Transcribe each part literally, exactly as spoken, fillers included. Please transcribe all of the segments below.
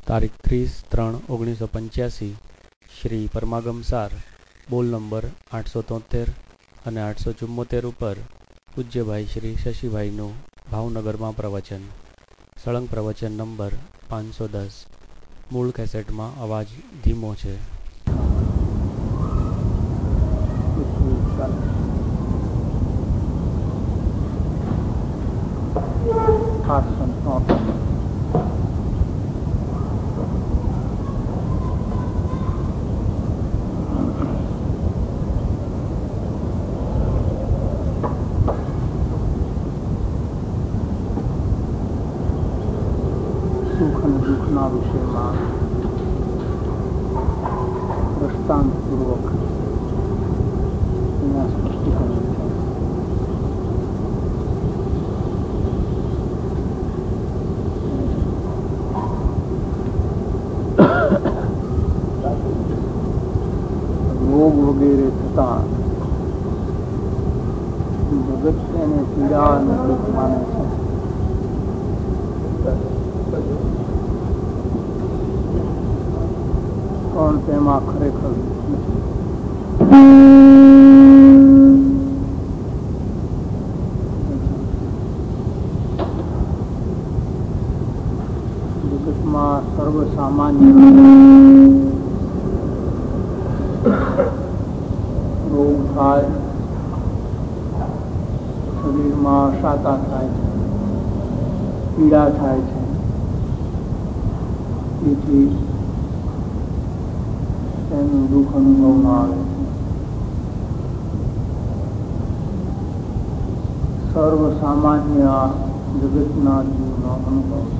તારીખ ત્રીસ ત્રણ ઓગણીસો પંચ્યાસી શ્રી પરમાગમ સાર બોલ નંબર આઠસો તોતેર અને આઠસો ચુમ્મોતેર ઉપર પૂજ્યભાઈ શ્રી શશીભાઈનું ભાવનગરમાં પ્રવચન. સળંગ પ્રવચન નંબર પાંચસો દસ. મૂળ કેસેટમાં અવાજ ધીમો છે. સુખ અને દુઃખના વિષયમાં દ્રષ્ટાંતપૂર્વક એના સ્પષ્ટીકરણ છે. રોગ વગેરે થતા જગત તેને પીડા અને દુઃખ માને છે. પણ તેમાં ખરેખર જગતમાં સર્વસામાન્ય રોગ થાય, શરીરમાં અશાતા થાય છે, પીડા થાય છે. તેથી તેનું દુઃખ અનુભવમાં આવે છે. સર્વ સામાન્ય જગતના જીવનો અનુભવ છે.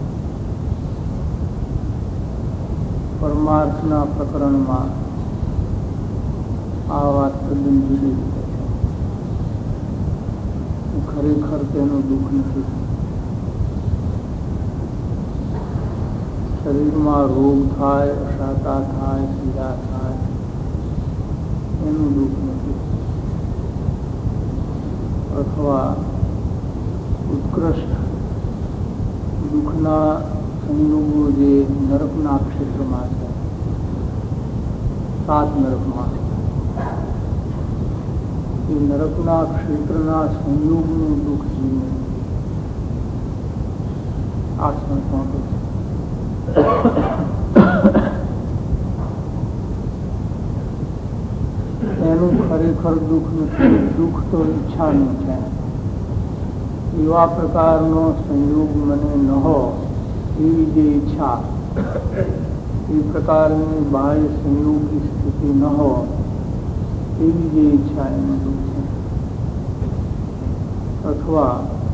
પરમાર્થના પ્રકરણમાં આ વાત તદ્દન જુદી રીતે છે. ખરેખર તેનું દુઃખ નથી. શરીરમાં રોગ થાય, અશાતા થાય, પીડા થાય, એનું દુઃખ નથી. અથવા ઉત્કૃષ્ટ દુઃખના સંયોગો જે નરકના ક્ષેત્રમાં છે, સાત નરકમાં, એ નરકના ક્ષેત્રના સંયોગનું દુઃખ જીવન આ સંતો છે. એનું ખરેખર દુઃખ નથી. દુઃખ તો ઈચ્છાનું છે. એવા પ્રકારનો સંયોગ મને ન હો એવી જે ઈચ્છા, એ પ્રકારની બાહ્ય સંયોગની સ્થિતિ ન હો એવી જે ઈચ્છા એનું દુઃખ છે. અથવા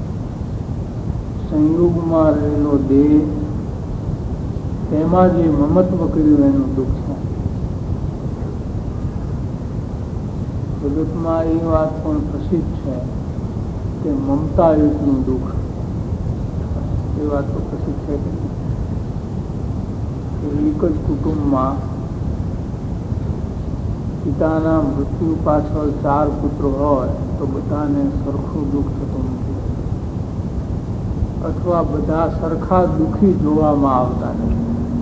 સંયોગમાં રહેલો દેહ, તેમાં જે મમત્વ કર્યું એનું દુઃખ છે. જગતમાં એ વાત પણ પ્રસિદ્ધ છે કે મમતાયુક્તનું દુઃખ. એ વાત તો પ્રસિદ્ધ છે કે એક જ કુટુંબમાં પિતાના મૃત્યુ પાછળ ચાર પુત્રો હોય તો બધાને સરખું દુઃખ થતું નથી, અથવા બધા સરખા દુઃખી જોવામાં આવતા નથી.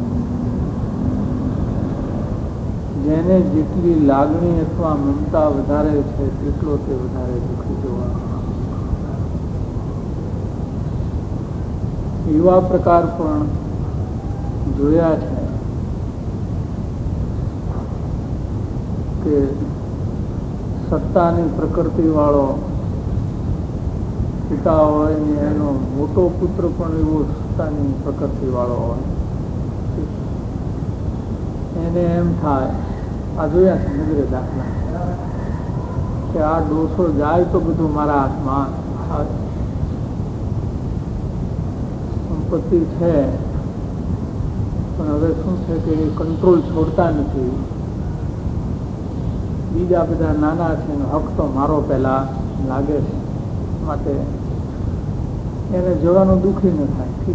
જેને જેટલી લાગણી અથવા મમતા વધારે છે તેટલો તે વધારે દુઃખી જોવા. એવા પ્રકાર પણ જોયા છે કે સત્તાની પ્રકૃતિ વાળો પિતા હોય ને એનો મોટો પુત્ર પણ એવો સત્તાની પ્રકૃતિ વાળો હોય. એને એમ થાય, આ જોયા છે નજરે દાખલા, કે આ ડોસો જાય તો બધું મારા હાથમાં આવે. સંપત્તિ છે પણ હવે શું છે કે એ કંટ્રોલ છોડતા નથી. બીજા બધા નાના છે એનો હક તો મારો પહેલા લાગે છે, માટે એને જવાનું દુઃખી ન થાય. ઠીક,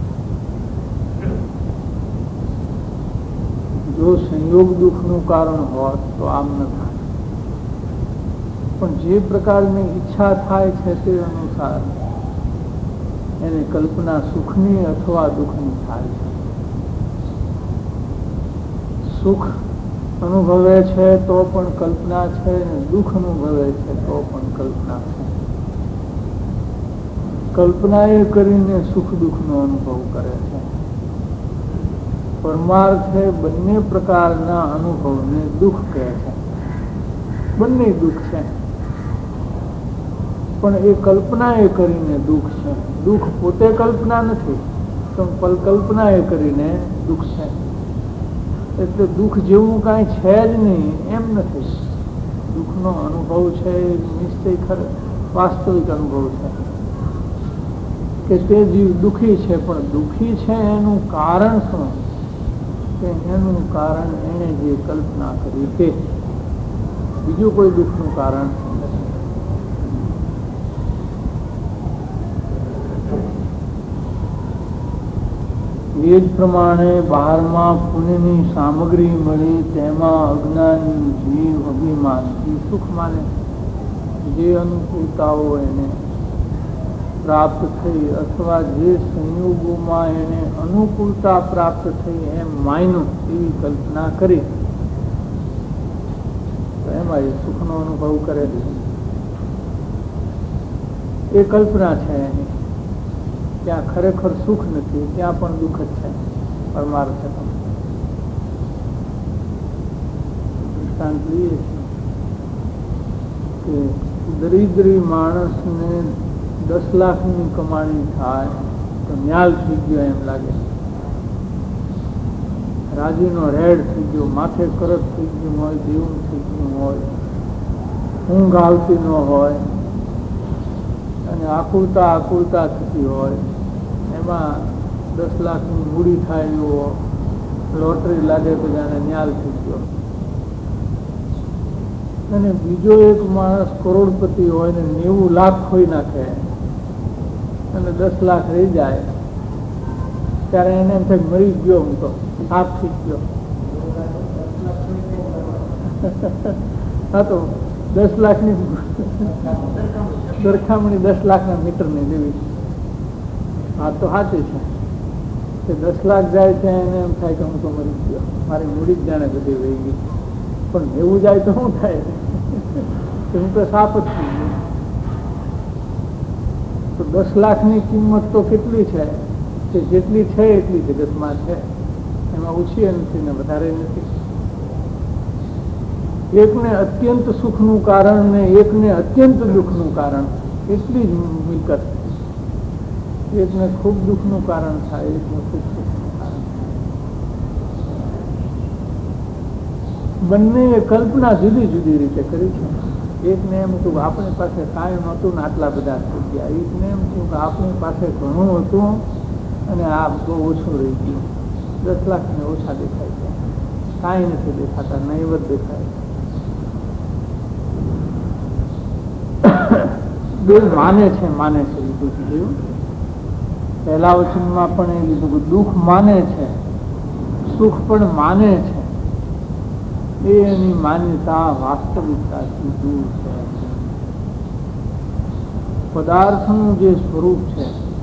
જો સંયોગ દુઃખનું કારણ હોત તો આમ ન થાય. પણ જે પ્રકારની ઈચ્છા થાય છે તે અનુસાર એને કલ્પના સુખની અથવા દુઃખની થાય છે. સુખ અનુભવે છે તો પણ કલ્પના છે, અને દુઃખ અનુભવે છે તો પણ કલ્પના છે. કલ્પના એ કરીને સુખ દુઃખનો અનુભવ કરે છે. પરમાર્થે બંને પ્રકારના અનુભવને દુઃખ કહે છે. બંને દુઃખ છે, પણ એ કલ્પના એ કરીને દુઃખ છે. દુઃખ પોતે કલ્પના નથી, પણ કલ્પના એ કરીને દુઃખ છે. એટલે દુઃખ જેવું કાંઈ છે જ નહીં એમ નથી. દુઃખનો અનુભવ છે એ નિશ્ચય ખરો વાસ્તવિક અનુભવ છે કે તે જીવ દુઃખી છે, પણ દુઃખી છે એનું કારણ શું? કે એનું કારણ એને જે કલ્પના કરી તે, બીજું કોઈ દુઃખનું કારણ નથી. એ જ પ્રમાણે બહારમાં પુણ્યની સામગ્રી મળી તેમાં અજ્ઞાની જીવ અભિમાનથી સુખ માને. જે અનુકૂળતાઓ એને પ્રાપ્ત થઈ અથવા જે સંયોગોમાં એને અનુકૂળતા પ્રાપ્ત થઈ એમ માન્યું, એવી કલ્પના કરી તો એમાં એ સુખનો અનુભવ કરે છે. એ કલ્પના છે એની. ત્યાં ખરેખર સુખ નથી, ત્યાં પણ દુઃખ જ છે. પરમાર્થ દૃષ્ટાંત લઈએ છીએ કે દરિદ્રી માણસને દસ લાખની કમાણી થાય તો ન્યાલ થઈ ગયો એમ લાગે. રાજીનો રેડ થઈ ગયો, માથે કરત થઈ ગયું હોય, દેવું થઈ ગયું હોય, ઊંઘ આવતી ન હોય અને આકુલતા આકુલતા થતી હોય, એમાં દસ લાખની મૂડી થાય એવો લોટરી લાગે તો જાણે ન્યાલ થઈ ગયો. અને બીજો એક માણસ કરોડપતિ હોય ને નેવું લાખ ખોઈ નાખે અને દસ લાખ રહી જાય ત્યારે એને એમ થાય મરી ગયો, હું તો સાફ થઈ ગયો. હા, તો દસ લાખની સરખામણી દસ લાખના મીટરની લેવી. હા તો સાચી છે કે દસ લાખ જાય છે એને એમ થાય કે હું તો મરી ગયો, મારી મૂડી જ જાણે બધી વહી ગઈ. પણ એવું જાય તો શું થાય? હું તો સાફ જ થઈ ગયો. તો દસ લાખની કિંમત તો કેટલી છે કે જેટલી છે એટલી જગતમાં છે, એમાં ઓછી નથી ને વધારે નથી. એકને અત્યંત સુખનું કારણ ને એકને અત્યંત દુઃખનું કારણ, એટલી જ મિલકત. એકને ખૂબ દુઃખનું કારણ થાય, એકને ખૂબ સુખનું કારણ થાય. બંને કલ્પના જુદી જુદી રીતે કરી છે. એકને એમ હતું કે આપણી પાસે કાંઈ નહોતું ને આટલા બધા થઈ ગયા. એકને એમ થયું કે આપણી પાસે ઘણું હતું અને આ બહુ ઓછું રહી ગયું. દસ લાખ ને ઓછા દેખાય છે, કાંઈ નથી દેખાતા, નહીવત દેખાય. બે માને છે માને છે લીધું જોયું. પહેલા વચનમાં પણ એ લીધું કે દુઃખ માને છે, સુખ પણ માને છે. એ એની માન્યતા વાસ્તવિકતાથી દૂર છે. પદાર્થનું જે સ્વરૂપ છે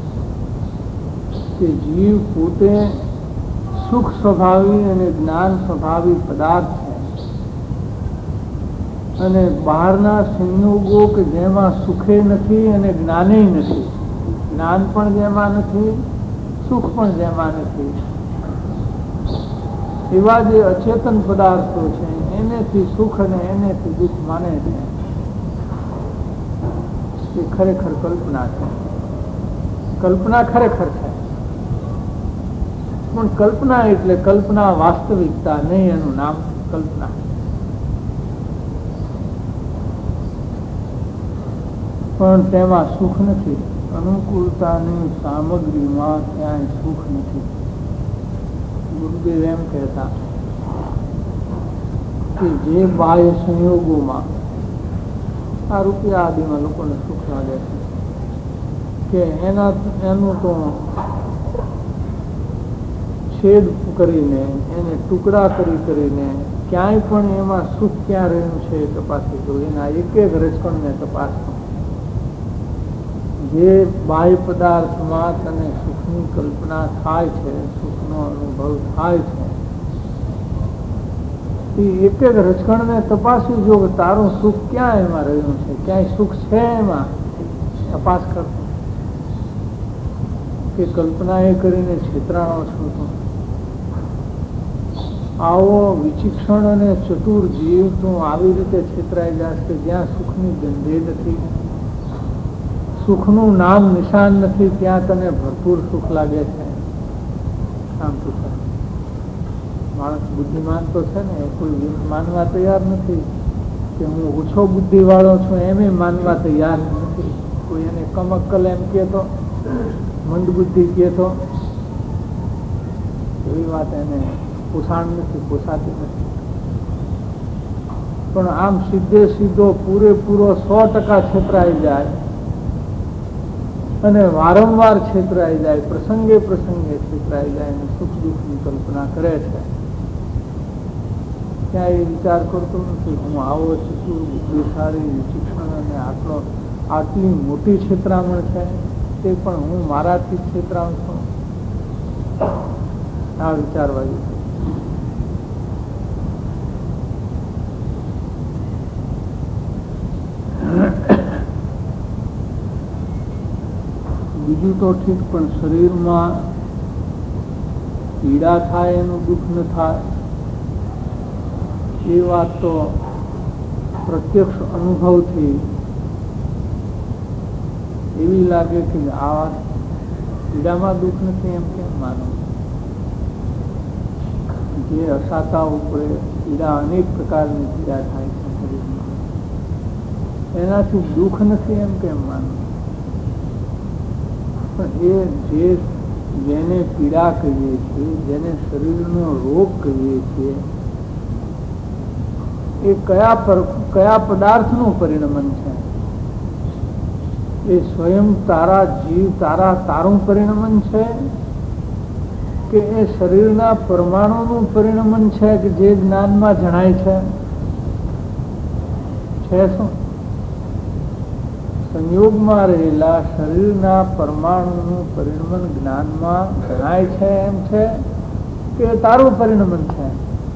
કે જીવ પોતે સુખ સ્વભાવી અને જ્ઞાન સ્વભાવી પદાર્થ છે, અને બહારના સંયોગો કે જેમાં સુખે નથી અને જ્ઞાને નથી, જ્ઞાન પણ જેમાં નથી, સુખ પણ જેમાં નથી, એવા જે અચેતન પદાર્થો છે એનેથી સુખ અને એનેથી દુઃખ માને છે. એ ખરેખર કલ્પના છે. કલ્પના ખરેખર છે, પણ કલ્પના એટલે કલ્પના વાસ્તવિકતા નહીં, એનું નામ કલ્પના. પણ તેમાં સુખ નથી. અનુકૂળતાની સામગ્રીમાં ક્યાંય સુખ નથી. ગુરુદેવ એમ કહેતા કે જે બાહ્ય સંયોગોમાં આ રૂપિયા આદિમાં લોકોને સુખ લાગે છે કે એના એનું તો છેદ કરીને એને ટુકડા કરી કરીને ક્યાંય પણ એમાં સુખ ક્યાં રહ્યું છે એ તપાસી દો. એના એક એક રચકણને તપાસો. જે બાહ્ય પદાર્થમાં તને સુખની કલ્પના થાય છે, સુખનો અનુભવ થાય છે, એ એક એક રચકણને તપાસી જો કે તારું સુખ ક્યાં એમાં રહ્યું છે, ક્યાંય સુખ છે એમાં તપાસ કરતો કે કલ્પના એ કરીને છેતરાણો છો તો. આવો વિચિક્ષણ અને ચતુર જીવ તું આવી રીતે છેતરાઈ જાય કે જ્યાં સુખની ગંધે નથી, સુખનું નામ નિશાન નથી, ત્યાં તને ભરપૂર સુખ લાગે છે. આમ તો માણસ બુદ્ધિમાન તો છે ને, કોઈ માનવા તૈયાર નથી કે હું ઓછો બુદ્ધિ વાળો છું, એમ માનવા તૈયાર નથી. કોઈ એને કમક્કલ એમ કહેતો, મંદ બુદ્ધિ કહેતો, એવી વાત એને પોષાણ નથી, પોસાતી નથી. પણ આમ સીધે સીધો પૂરેપૂરો સો ટકા છેતરાઈ જાય અને વારંવાર છેતરાઈ જાય, પ્રસંગે પ્રસંગે છેતરાઈ જાય અને સુખ દુઃખની કલ્પના કરે છે. ત્યાં એ વિચાર કરતો નથી હું આવો ચતુર બુદ્ધિશાળી વિચિક્ષણ અને આટલો આટલી મોટી છેતરામણ છે તે પણ હું મારાથી જ છેતરામ છું. આ વિચારવાયું છે. બીજું તો ઠીક, પણ શરીરમાં પીડા થાય એનું દુઃખ ન થાય એ વાત તો પ્રત્યક્ષ અનુભવથી એવી લાગે કે આ પીડામાં દુઃખ નથી એમ કેમ માનો. જે અસાતા ઉપર પીડા, અનેક પ્રકારની પીડા થાય છે શરીરમાં, એનાથી દુઃખ નથી એમ કેમ માનો. પણ એ જે જેને પીડા કહીએ છીએ, જેને શરીરનો રોગ કહીએ છીએ, એ કયા પર કયા પદાર્થનું પરિણમન છે? એ સ્વયં તારા જીવ તારા તારું પરિણમન છે કે એ શરીરના પરમાણુનું પરિણમન છે કે જે જ્ઞાનમાં જણાય છે? છે શું? સંયોગમાં રહેલા શરીરના પરમાણુનું પરિણમન જ્ઞાનમાં જણાય છે એમ છે કે તારું પરિણમન છે?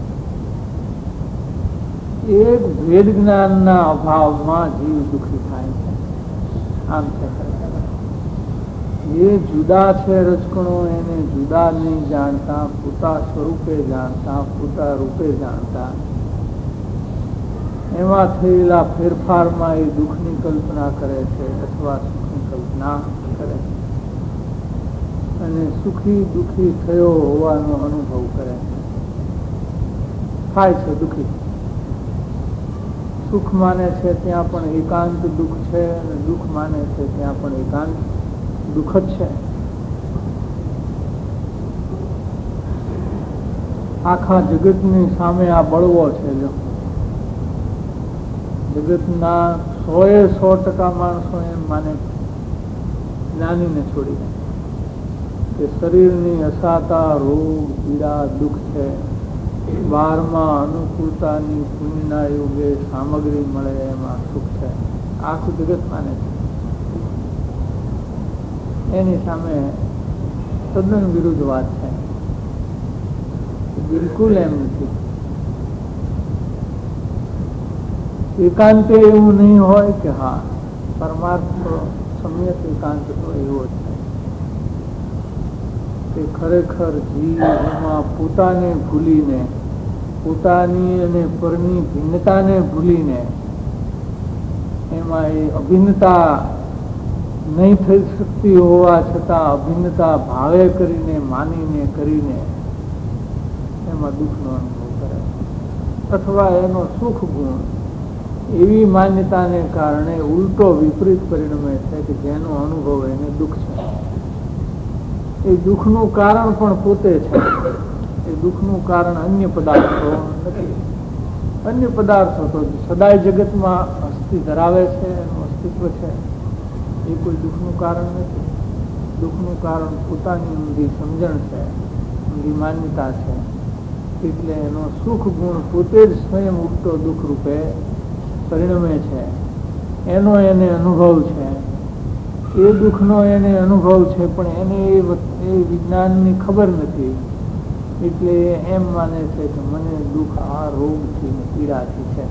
એક ભેદ જ્ઞાનના અભાવમાં જીવ દુઃખી થાય છે. આમ છે એ જુદા છે રચકણો, એને જુદા નહીં જાણતા, પોતા સ્વરૂપે જાણતા, પોતા રૂપે જાણતા, એમાં થયેલા ફેરફારમાં એ દુઃખની કલ્પના કરે છે અથવા સુખની કલ્પના કરે છે અને સુખી દુઃખી થયો હોવાનો અનુભવ કરે છે. થાય છે દુઃખી. સુખ માને છે ત્યાં પણ એકાંત દુઃખ છે અને દુઃખ માને છે ત્યાં પણ એકાંત દુઃખ જ છે. આખા જગતની સામે આ બળવો છે. જો જગતના સો એ સો ટકા માણસો એમ માને જ્ઞાનીને છોડીને કે શરીરની અસાતા રોગ પીડા દુઃખ છે, બહારમાં અનુકૂળતાની પુણ્યના યોગે સામગ્રી મળે એમાં સુખ છે, આખું જગત માને છે. એની સામે તદ્દન વિરુદ્ધ વાત છે. બિલકુલ એમ નથી. એકાંતે એવું નહીં હોય કે હા પરમાર્થ સમ્યક એકાંત તો એવો જ છે કે ખરેખર જીવ એમાં પોતાને ભૂલીને, પોતાની અને પરની ભિન્નતાને ભૂલીને, એમાં એ અભિન્નતા નહીં થઈ શકતી હોવા છતાં અભિન્નતા ભાવે કરીને, માનીને, કરીને એમાં દુઃખનો અનુભવ કરે, અથવા એનો સુખ ગુણ એવી માન્યતાને કારણે ઉલટો વિપરીત પરિણમે છે કે જેનો અનુભવ એને દુઃખ છે. એ દુઃખનું કારણ પણ પોતે છે. એ દુઃખનું કારણ અન્ય પદાર્થો નથી. અન્ય પદાર્થો તો સદાય જગતમાં અસ્તિ ધરાવે છે, એનું અસ્તિત્વ છે. એ કોઈ દુઃખનું કારણ નથી. દુઃખનું કારણ પોતાની ઊંધી સમજણ છે, ઊંધી માન્યતા છે. એટલે એનો સુખ ગુણ પોતે જ સ્વયં ઉલટો દુઃખ રૂપે પરિણમે છે. એનો એને અનુભવ છે. એ દુઃખનો એને અનુભવ છે, પણ એને એ વિજ્ઞાનની ખબર નથી એટલે એમ માને છે કે મને દુઃખ આ રોગથી ને પીડાથી છે.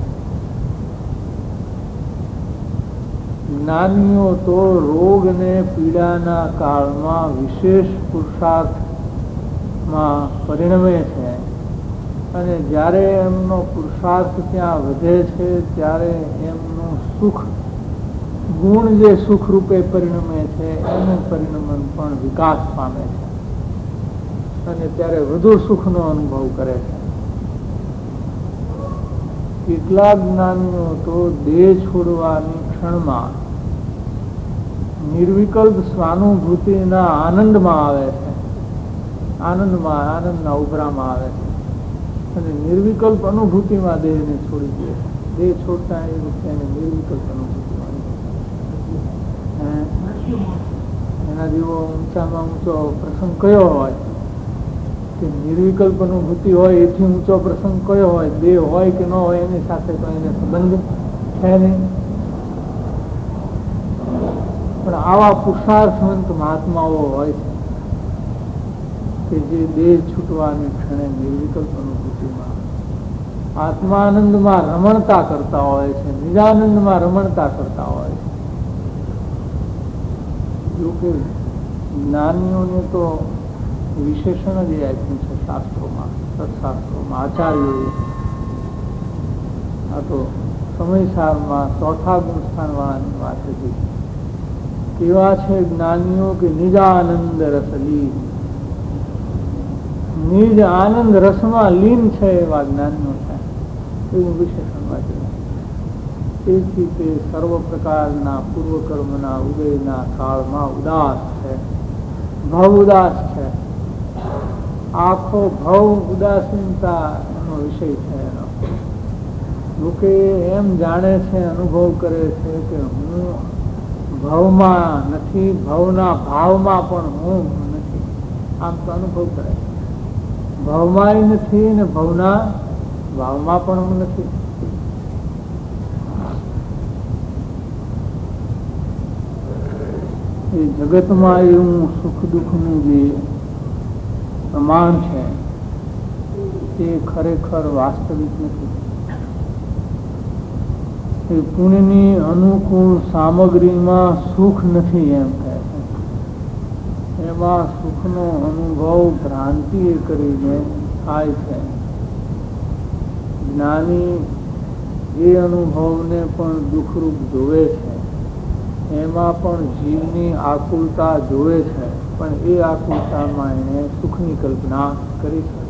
જ્ઞાનીઓ તો રોગ ને પીડાના કાળમાં વિશેષ પુરુષાર્થમાં પરિણમે છે અને જ્યારે એમનો પુરુષાર્થ ત્યાં વધે છે ત્યારે એમનું સુખ ગુણ જે સુખ રૂપે પરિણમે છે એનું પરિણમન પણ વિકાસ પામે છે અને ત્યારે વધુ સુખનો અનુભવ કરે છે. કેટલાક જ્ઞાનીઓ તો દેહ છોડવાની ક્ષણમાં નિર્વિકલ્પ સ્વાનુભૂતિના આનંદમાં આવે છે, આનંદમાં આનંદના ઉભરામાં આવે છે અને નિર્વિકલ્પ અનુભૂતિમાં દેહને છોડી દે છે. દેહ છોડતા એ વખતે એને નિર્વિકલ્પ અનુભૂતિમાં એના જેવો ઊંચામાં ઊંચો પ્રસંગ કયો હોય કે નિર્વિકલ્પ અનુભૂતિ હોય એથી ઊંચો પ્રસંગ કયો હોય? દેહ હોય કે ન હોય એની સાથે તો એને સંબંધ છે નહીં. પણ આવા પુરુષાર્થવંત મહાત્માઓ હોય છે કે જે દેહ છૂટવાની ક્ષણે નિર્વિકલ્પ અનુભૂતિમાં આત્માનંદમાં રમણતા કરતા હોય છે, નિજાનંદમાં રમણતા કરતા હોય છે. જો કે જ્ઞાનીઓને તો વિશેષણ જ આપ્યું છે શાસ્ત્રોમાં, સત્શાસ્ત્રોમાં, આચાર્યોએ. આ તો સમયસારમાં ચોથા ગુણસ્થાન વાળાની વાત હતી. કેવા છે જ્ઞાનીઓ કે નિજાનંદ રસ લીન, નિજ આનંદ રસમાં લીન છે એવા જ્ઞાનીઓ છે, એવું વિશેષણ વાંચ્યું. તેથી તે સર્વ પ્રકારના પૂર્વકર્મના ઉદયના કાળમાં ઉદાસ છે, ભવ ઉદાસ છે. આખો ભવ ઉદાસીનતા એનો વિષય છે એનો. લોકે એમ જાણે છે, અનુભવ કરે છે કે હું ભવમાં નથી, ભવના ભાવમાં પણ હું નથી, આમ તો અનુભવ કરે. ભવમાંય નથી ને ભવના ભાવમાં પણ હું નથી. એ જગતમાં એવું સુખ દુઃખનું જે પ્રમાણ છે તે ખરેખર વાસ્તવિક નથી. એ પુણ્યની અનુકૂળ સામગ્રીમાં સુખ નથી એમ કહે છે. એમાં સુખનો અનુભવ ભ્રાંતિ કરીને થાય છે. જ્ઞાની એ અનુભવને પણ દુઃખરૂપ જોવે છે. એમાં પણ જીવની આકુલતા જોવે છે, પણ એ આકુલતામાં એને સુખની કલ્પના કરી છે.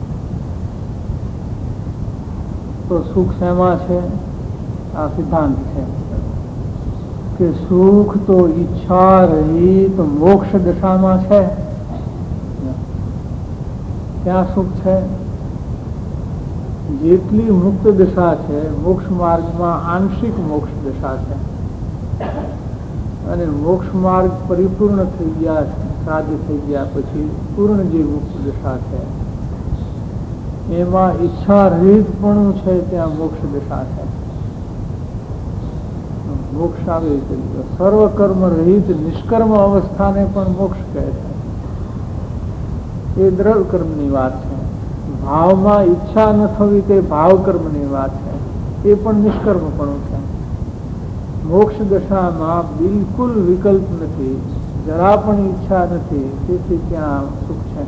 તો સુખ શેમાં છે? આ સિદ્ધાંત છે કે સુખ તો ઈચ્છા રહિત મોક્ષ દશામાં છે. ક્યાં સુખ છે? જેટલી મુક્ત દશા છે, મોક્ષ માર્ગમાં આંશિક મોક્ષ દશા છે અને મોક્ષ માર્ગ પરિપૂર્ણ થઈ ગયા, સાધ્ય થઈ ગયા પછી પૂર્ણ જે મુક્ત દશા છે એમાં ઈચ્છા રહિત પણ છે, ત્યાં મોક્ષ દશા છે. મોક્ષ આવે સર્વ કર્મ રહિત નિષ્કર્મ અવસ્થાને પણ મોક્ષ કહે છે. એ દ્રઢ કર્મની વાત છે. ભાવમાં ઈચ્છા ન થવી તે ભાવ કર્મની વાત છે, એ પણ નિષ્કર્મ પણ છે. મોક્ષ દશામાં બિલકુલ વિકલ્પ નથી, જરા પણ ઈચ્છા નથી, તેથી ત્યાં સુખ છે.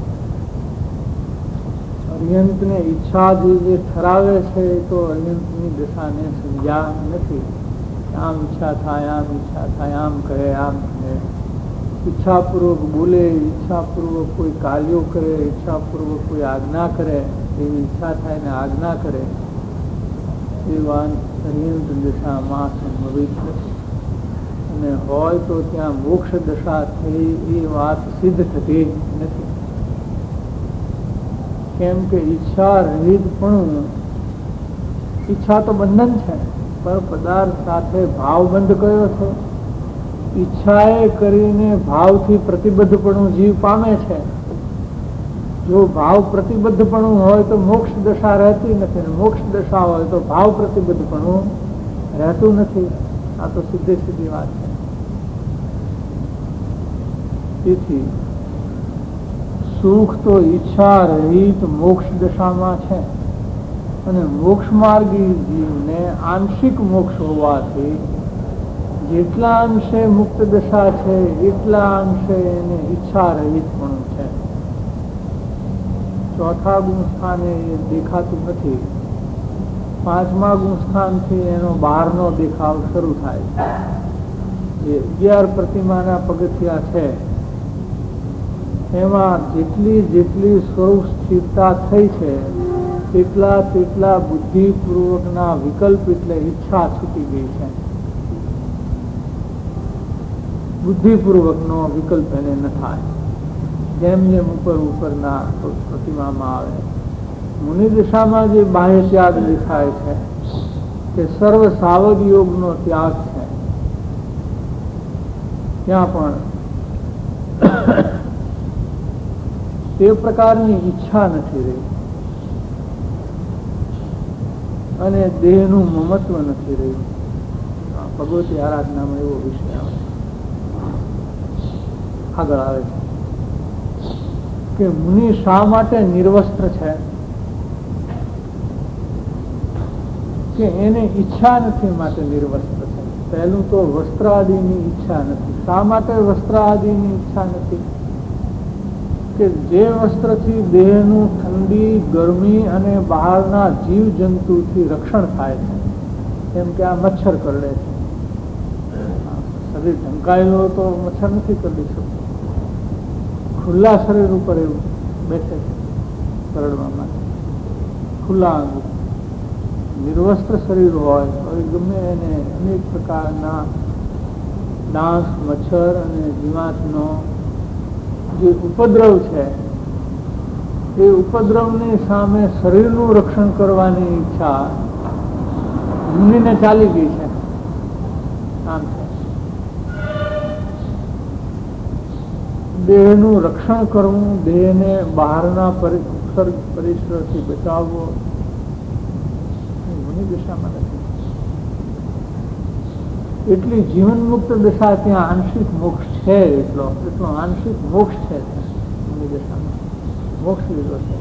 અર્યંતને ઈચ્છા જે ઠરાવે છે તો અર્યંતની દશાને સમજ્યા નથી. આમ ઈચ્છા થાય, આમ ઈચ્છા થાય, આમ કહે, આમ કહે, ઈચ્છાપૂર્વક બોલે, ઈચ્છાપૂર્વક કોઈ કાર્યો કરે, ઈચ્છાપૂર્વક કોઈ આજ્ઞા કરે, એવી ઈચ્છા થાય ને આજ્ઞા કરે, એ વાત અર્યંત દશામાં સંભવિત નથી. અને હોય તો ત્યાં મોક્ષ દશા થઈ એ વાત સિદ્ધ થતી નથી. કેમ કે ઈચ્છા રહિત પણ, ઈચ્છા તો બંધન છે, પણ પદાર્થ સાથે ભાવ બંધ કયો છે? ઈચ્છાએ કરીને ભાવથી પ્રતિબદ્ધપણું જીવ પામે છે. જો ભાવ પ્રતિબદ્ધપણું હોય તો મોક્ષ દશા રહેતી નથી, અને મોક્ષ દશા હોય તો ભાવ પ્રતિબદ્ધપણું રહેતું નથી. આ તો સીધે સીધી વાત છે. તેથી સુખ તો ઈચ્છા રહિત મોક્ષ દશામાં છે, અને મોક્ષ માર્ગી જીવને આંશિક મોક્ષ હોવાથી જેટલા અંશે મુક્ત દશા છે એટલા અંશે એને ઈચ્છા રહિત પણ છે. ચોથા ગુણ સ્થાને એ દેખાતું નથી. પાંચમા ગુણ સ્થાનથી એનો બહારનો દેખાવ શરૂ થાય છે. જે અગિયાર પ્રતિમાના પગથિયા છે એમાં જેટલી જેટલી સ્વરૂપ સ્થિરતા થઈ છે તેટલા તેટલા બુદ્ધિપૂર્વકના વિકલ્પ એટલે ઈચ્છા છૂટી ગઈ છે. બુદ્ધિપૂર્વકનો વિકલ્પ એને ન થાય. જેમ જેમ ઉપર ઉપરના પ્રતિમામાં આવે મુનિ દશામાં જે બાહ્ય ત્યાગ દેખાય છે તે સર્વ સાવગ યોગનો ત્યાગ છે. ત્યાં પણ તે પ્રકારની ઈચ્છા નથી રહી અને દેહનું મમત્વ નથી રહ્યું. ભગવતી આરાધનામાં એવો વિષય આવે આગળ આવે છે કે મુનિ શા માટે નિર્વસ્ત્ર છે? કે એને ઈચ્છા નથી માટે નિર્વસ્ત્ર છે. પહેલું તો વસ્ત્ર આદિની ઈચ્છા નથી. શા માટે વસ્ત્ર આદિની ઈચ્છા નથી? કે જે વસ્ત્રથી દેહનું ઠંડી ગરમી અને બહારના જીવ જંતુથી રક્ષણ થાય છે, કેમ કે આ મચ્છર કરડે છે. શરીર ઢંકાયેલો તો મચ્છર નથી કરડી શકતો. ખુલ્લા શરીર ઉપર એવું બેઠે છે કરડવા માટે. ખુલ્લા અંગ નિર્વસ્ત્ર શરીર હોય તો ગમે એને અનેક પ્રકારના ડાંસ મચ્છર અને જીવાતનો જે ઉપદ્રવ છે એ ઉપદ્રવની સામે શરીરનું રક્ષણ કરવાની ઈચ્છા મુનિને ચાલી ગઈ છે. આમ છે દેહનું રક્ષણ કરવું, દેહને બહારના ઉત્સર્ગ પરિસરથી બચાવવો મુનિ દશામાં નથી. એટલી જીવન મુક્ત દશા ત્યાં આંશિક મોક્ષ છે. એટલો એટલો આંશિક મોક્ષ છે મુનિ દશામાં. મોક્ષ લીધો છે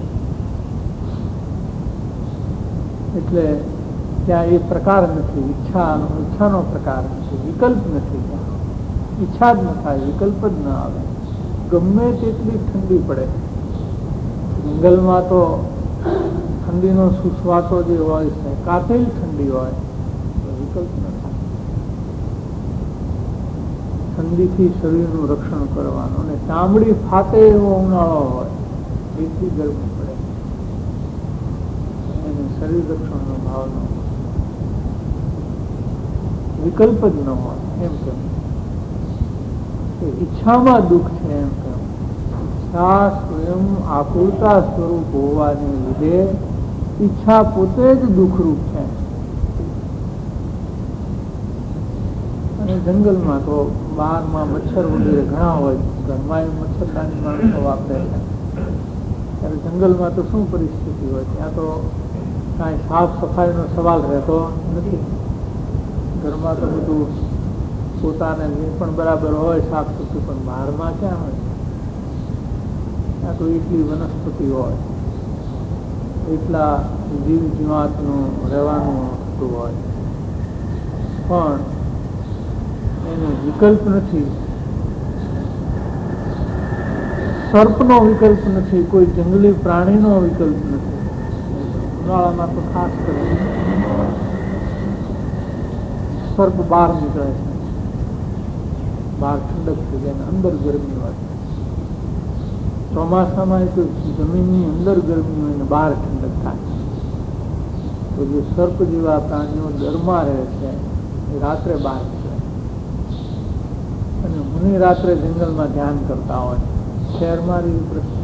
એટલે ત્યાં એ પ્રકાર નથી. ઈચ્છા ઈચ્છાનો પ્રકાર નથી. વિકલ્પ નથી. ઈચ્છા જ ન થાય, વિકલ્પ જ ન આવે. ગમે તેટલી ઠંડી પડે. જંગલમાં તો ઠંડીનો સુસવાસો જે હોય છે, કાતેલી ઠંડી હોય તો વિકલ્પ ન થાય. ઠંડીથી શરીરનું રક્ષણ કરવાનું, અને ચામડી ફાટે એવો ઉનાળો હોય, એટલી ગરમી પડે, એને શરીર રક્ષણનો ભાવ ન હોય, વિકલ્પ જ ન હોય. એમ કેમ ઈચ્છામાં દુઃખ છે. એમ કેમ ઈચ્છા સ્વયં આકુરતા સ્વરૂપ હોવાને લીધે ઈચ્છા પોતે જ દુઃખરૂપ છે. અને જંગલમાં તો બહારમાં મચ્છર વગેરે ઘણા હોય, ઘરમાં મચ્છરદાની માણસો વાપરે છે, ત્યારે જંગલમાં તો શું પરિસ્થિતિ હોય? ત્યાં તો કાંઈ સાફ સફાઈનો સવાલ રહેતો નથી. ઘરમાં તો બધું પોતાને પણ બરાબર હોય, સાફ સુથરું, પણ બહારમાં ક્યાં હોય? ત્યાં તો એટલી વનસ્પતિ હોય, એટલા જીવ જીવાતનું રહેવાનું થતું હોય, પણ એનો વિકલ્પ નથી. સર્પનો વિકલ્પ નથી, કોઈ જંગલી પ્રાણીનો વિકલ્પ નથી. ઉનાળામાં તો ખાસ કરીને સર્પ બહાર નીકળે છે. બહાર ઠંડક થઈ જાય, અંદર ગરમી હોય. ચોમાસામાં તો જમીનની અંદર ગરમી હોય ને બહાર ઠંડક થાય. તો જે સર્પ જેવા પ્રાણીઓ દરમાં રહે છે એ રાત્રે બહાર નીકળે, અને મુનિ રાત્રે જંગલમાં ધ્યાન કરતા હોય. શહેરમાં એવી પ્રશ્ન,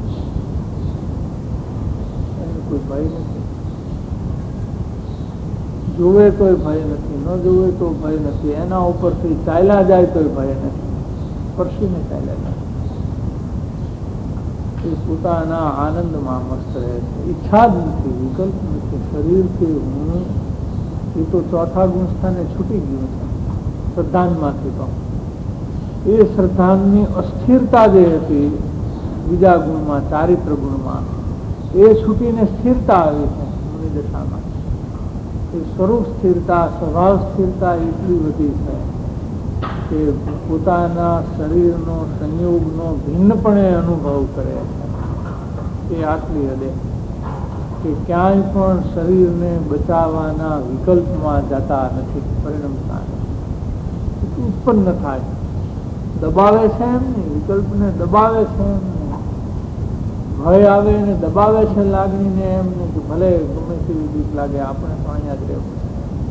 એને કોઈ ભય નથી. જોવે તોય ભય નથી, ન જોવે તો ભય નથી. એના ઉપરથી ચાલ્યા જાય તોય ભય નથી, સ્પર્શીને ચાલ્યા જાય. એ પોતાના આનંદમાં મસ્ત રહે છે. ઈચ્છા જ નથી, વિકલ્પ નથી. શરીરથી હું એ તો ચોથા ગુણ સ્થાને છૂટી ગયું છે શ્રદ્ધાનમાંથી. તો એ શ્રદ્ધાનની અસ્થિરતા જે હતી બીજા ગુણમાં, ચારિત્ર ગુણમાં, એ છૂટીને સ્થિરતા આવી છે મુનિ દશામાં. એ સ્વરૂપ સ્થિરતા, સ્વભાવ સ્થિરતા એટલી બધી છે કે પોતાના શરીરનો સંયોગનો ભિન્નપણે અનુભવ કરે છે. એ આટલી હદે કે ક્યાંય પણ શરીરને બચાવવાના વિકલ્પમાં જતા નથી, પરિણમતા નથી, ઉત્પન્ન થાય. દબાવે છે એમ નહીં, વિકલ્પને દબાવે છે એમ નહીં, ભય આવે ને દબાવે છે લાગણીને એમ નહીં કે ભલે ગમે તેવી બીક લાગે, આપણે તો અહીંયા જ રહેવું છે.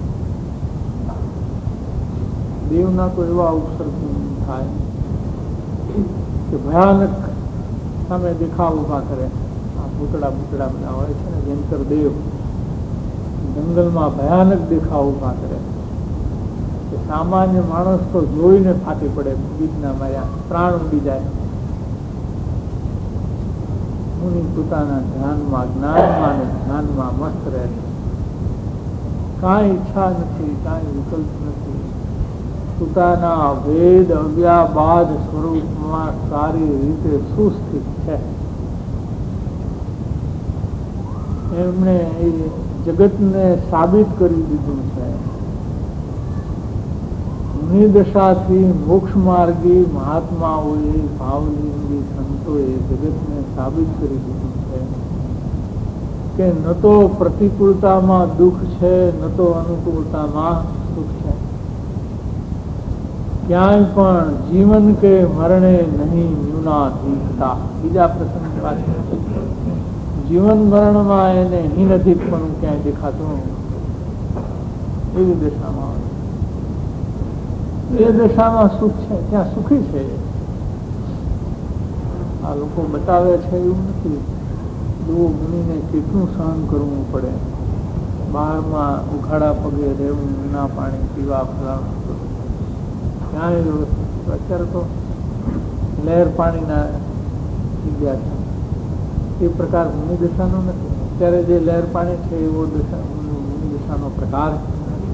દેવના કોઈ એવા ઉપસર્ગ થાય કે ભયાનક સામે દેખાવ ઉભા કરે. આ પૂતળા પૂતળા બધા હોય છે ને, જંતર દેવ જંગલમાં ભયાનક દેખાવ ઉભા કરે કે સામાન્ય માણસ તો જોઈને ફાટી પડે, બીજના માર્યા પ્રાણ ઉડી જાય. મુનિ પોતાના ધ્યાનમાં, જ્ઞાનમાં ને ધ્યાનમાં મસ્ત રહે છે. કાંઈ ઈચ્છા નથી, કાંઈ વિકલ્પ નથી. પોતાના વેદ અવ્યાબાદ સ્વરૂપમાં સારી રીતે સુસ્થિત છે. એમણે એ જગતને સાબિત કરી દીધું છે. મુનિદશાથી મોક્ષ માર્ગી મહાત્માઓએ, ભાવલિંગી સંતોએ જગતને સાબિત કરી દીધું છે કે ન તો પ્રતિકૂળતામાં દુઃખ છે, ન તો અનુકૂળતામાં સુખ છે. ક્યાંય પણ જીવન કે મરણે નહીં ન્યૂનાધિકતા. બીજા પ્રસંગ પાછળ જીવન મરણમાં એને હીન અધિક પણ ક્યાંય દેખાતું એવી દશામાં, એ દશામાં સુખ છે, ત્યાં સુખી છે. આ લોકો બતાવે છે એવું નથી. દો મુનિને કેટલું સહન કરવું પડે, બહારમાં ઉઘાડા પગે રહેવું, ના પાણી પીવા, ફલાણું કરવું, ક્યાંય વ્યવસ્થિત. અત્યારે તો લહેર પાણીના ગયા છે. એ પ્રકાર મુનિ દશાનો નથી. અત્યારે જે લહેર પાણી છે એવો દશા મુનિ દશાનો પ્રકાર છે.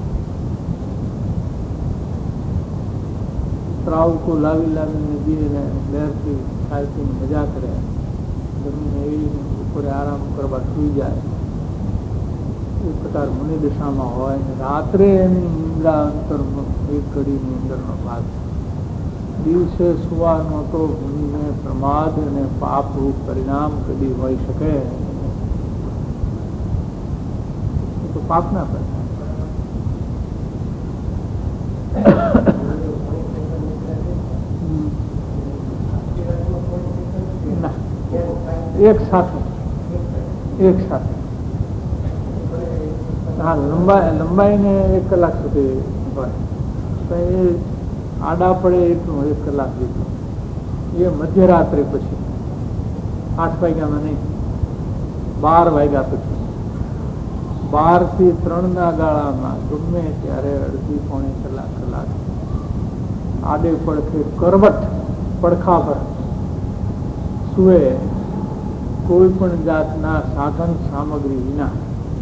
ત્રાવકો લાવી લાવીને દીને લહેરથી ખાયથી મજા કરે, જમીને એવી બપોરે આરામ કરવા સુઈ જાય. એ પ્રકાર મુનિ દશામાં હોય ને રાત્રે એની નિંદ્રા અંતરનો એક ઘડીની અંદરનો ભાગ. દિવસે સુવાનો તો મુનિને પ્રમાદ અને પાપરૂપ પરિણામ કદી હોઈ શકે તો પાપના પરિણામ. એક સાથે એક સાથે હા, લંબાઈ લંબાઈને એક કલાક સુધી હોય તો એ આડા પડે એટલું એક કલાક જેટલું. એ મધ્યરાત્રિ પછી આઠ વાગ્યામાં નહીં, બાર વાગ્યા પછી, બાર થી ત્રણ ના ગાળામાં ગમે ત્યારે અડધી પોણી કલાક કલાક આડે પડખે કરવટ પડખા પર સુએ, કોઈ પણ જાતના સાધન સામગ્રી વિના.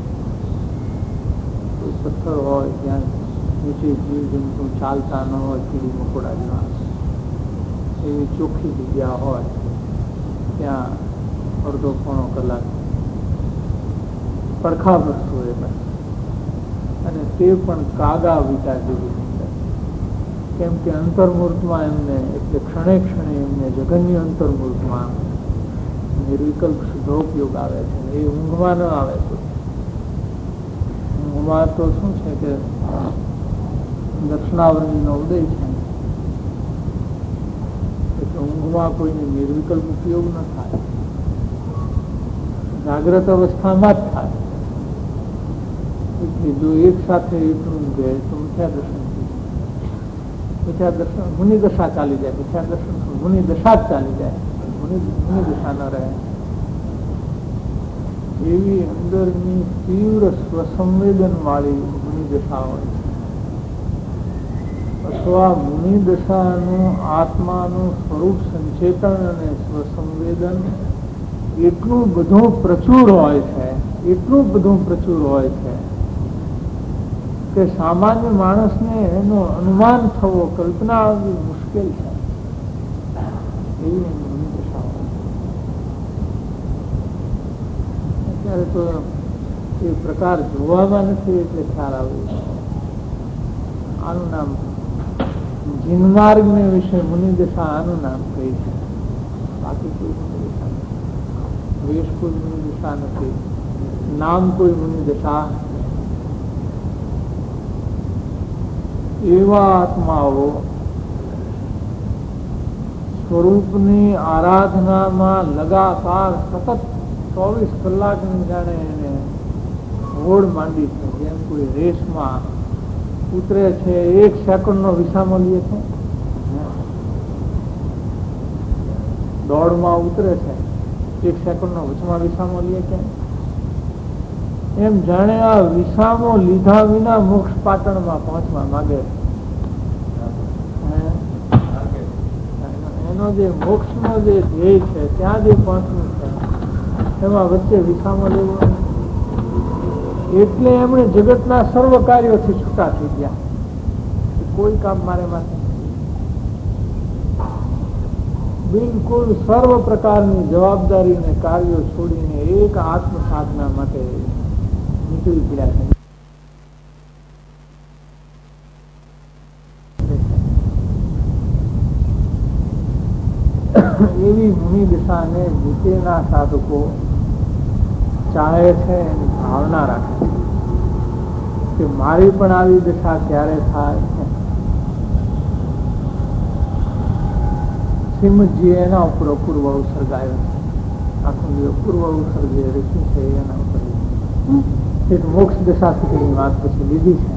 કોઈ પથ્થર હોય ત્યાં નીચે જીવ જંતુ ચાલતા ન હોય, કીડી મકોડા જેવા, એવી ચોખ્ખી જગ્યા હોય ત્યાં અડધો પોણો કલાક પડખા પર સુએ બસ. અને તે પણ કાગા વીટા જેવી નીંદર. કેમ કે અંતર્મૂર્તમાં એમને, એટલે ક્ષણે ક્ષણે એમને જઘન્ય અંતર્મૂર્તમાં નિર્વિકલ્પ શુદ્ધોપયોગ આવે છે. એ ઊંઘમાં ન આવે. તો ઊંઘમાં તો શું છે કે દર્શનાવરણીનો ઉદય છે, એટલે ઊંઘમાં કોઈને નિર્વિકલ્પ ઉપયોગ ન થાય, જાગ્રત અવસ્થામાં જ થાય. એટલે જો એક સાથે એટલું ઊંઘે તો મિથ્યા દર્શન થઈ જાય. મિથ્યા દર્શન મુનિ દશા ચાલી જાય. મિથ્યા દર્શન મુનિ દશા જ ચાલી જાય. મુનિ દશા ન રહે. એવી અંદરની તીવ્ર સ્વસંવેદન વાળી મુનિ દશા હોય છે. અથવા મુનિ દશાનું આત્માનું સ્વરૂપ સંચેતન અને સ્વસંવેદન એટલું બધું પ્રચુર હોય છે, એટલું બધું પ્રચુર હોય છે કે સામાન્ય માણસને એનું અનુમાન થવો, કલ્પના આવવી મુશ્કેલ છે. એવી મુનિ દશા હોય. ત્યારે તો એ પ્રકાર જોવામાં નથી એટલે ખ્યાલ આવે. આનું નામ જીનમાર્ગ ને વિશે મુનિદશા આનું નામ કહી છે. બાકી કોઈ મુનિદશા નથી, વેશ કોઈ મુનિદશા નથી, નામ કોઈ મુનિદશા. એવા આત્માઓ સ્વરૂપની આરાધનામાં લગાતાર સતત ચોવીસ કલાકની જાણે એને હોડ માંડી છે. જેમ કોઈ રેસમાં ઉતરે છે, એક સેકન્ડ નો વિસામો લે છે, દોડમાં ઉતરે છે, એક સેકન્ડ નો વચમાં વિસામો લે છે. એમ જાણે આ વિસામો લીધા વિના મોક્ષ પાટણમાં પહોંચવા માંગે. એનો જે મોક્ષનો જે ધ્યેય છે ત્યાં જે પહોંચવું છે એમાં વચ્ચે વિસામો લેવો. એટલે એમણે જગતના સર્વ કાર્યોથી છૂટા થઈ ગયા. કોઈ કામ મારે માટે બિલકુલ સર્વ પ્રકારની જવાબદારી ને કાર્યો છોડીને એક આત્મ સાધના માટે નીકળી પડ્યા છે. એવી મુનિ દિશાને નીચેના સાધકો ચાહે છે, એની ભાવના રાખે છે કે મારી પણ આવી દિશા ક્યારે થાય છે. શ્રીમદજી એના ઉપર અપૂર્વ અવસર્ગ આવ્યો છે. આખું જે અપૂર્વ અવસર્ગ જે રચ્યું છે એના ઉપર એક મોક્ષ દિશા સુધીની વાત પછી લીધી છે.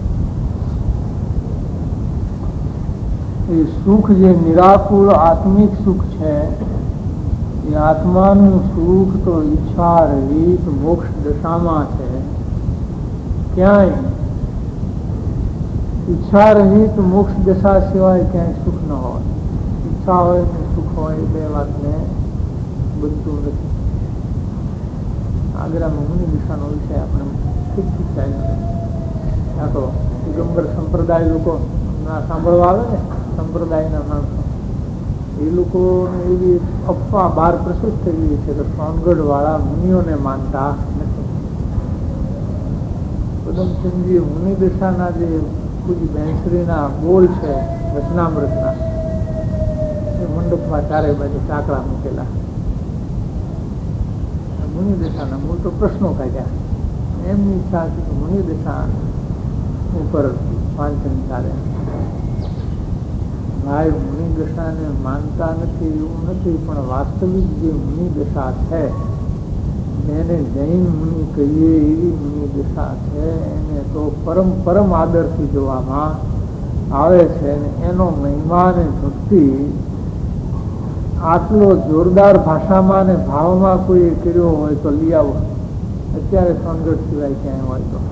એ સુખ જે નિરાકુળ આત્મિક સુખ છે એ આત્માનું સુખ તો ઈચ્છા રહિત મોક્ષ દશામાં છે. ક્યાંય ઈચ્છા રહિત મોક્ષ દશા સિવાય ક્યાંય સુખ ન હોય. ઈચ્છા હોય ને સુખ હોય બે વાતને બનતું નથી. આગ્રામાં મુનિ દિશાનો વિષય આપણે ઠીક ઠીક ચાલ્યો. ત્યાં તો દિગંબર સંપ્રદાય લોકો ના સાંભળવા આવે ને, સંપ્રદાયના માણસો, એ લોકોને એવી અફવા બહાર પ્રસુત થઈ ગઈ છે કે સોનગઢ વાળા મુનિઓને માનતા નથી. પદમચંદજી મુનિ દિશાના જે પૂજી બેન્સરીના બોલ છે વચનામૃતના, એ મંડપમાં ચારે બાજુ ચાકડા મૂકેલા. મુનિ દિશાના મૂળ તો પ્રશ્નો કાઢ્યા. એમની ઈચ્છા હતી કે મુનિ દિશા ઉપર વાંચન ચાલે. ભાઈ મુનિ દશાને માનતા નથી એવું નથી, પણ વાસ્તવિક જે મુનિ દશા છે જેને જૈન મુનિ કહીએ એવી મુનિ દશા છે એને તો પરમ પરમ આદરથી જોવામાં આવે છે. એનો મહિમા ને ભક્તિ આટલો જોરદાર ભાષામાં ને ભાવમાં કોઈ કર્યો હોય તો લઈ આવો. અત્યારે સોનગઢ સિવાય ક્યાંય હોય તો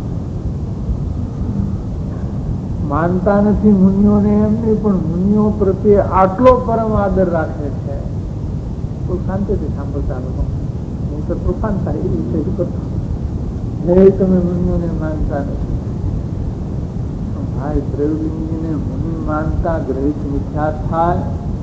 માનતા નથી મુનિઓને એમ નહીં, પણ મુનિઓ પ્રત્યે આટલો પરમ આદર રાખે છે તો શાંતિથી સાંભળતા લોકો. હું તો તોફાન થાય એ વિષય કરતો હે તમે મુનિઓને માનતા નથી. ભાઈ દ્રવલિંગીને મુનિ માનતા ગ્રહિત મિથ્યા થાય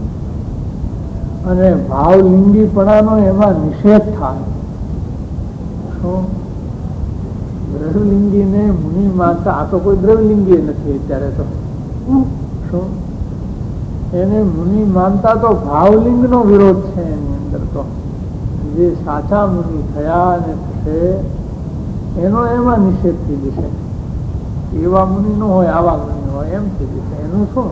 અને ભાવલિંગીપણાનો એમાં નિષેધ થાય. શું દ્રવલિંગીને મુનિ માનતા, આ તો કોઈ દ્રવલિંગી નથી અત્યારે તો, શું એને મુનિ માનતા તો ભાવલિંગ નો વિરોધ છે એની અંદર. તો જે સાચા મુનિ થયા અને થશે એનો એમાં નિષેધ થઈ જશે. એવા મુનિ નો હોય આવા મુનિ હોય એમ થઈ જશે. એનું શું,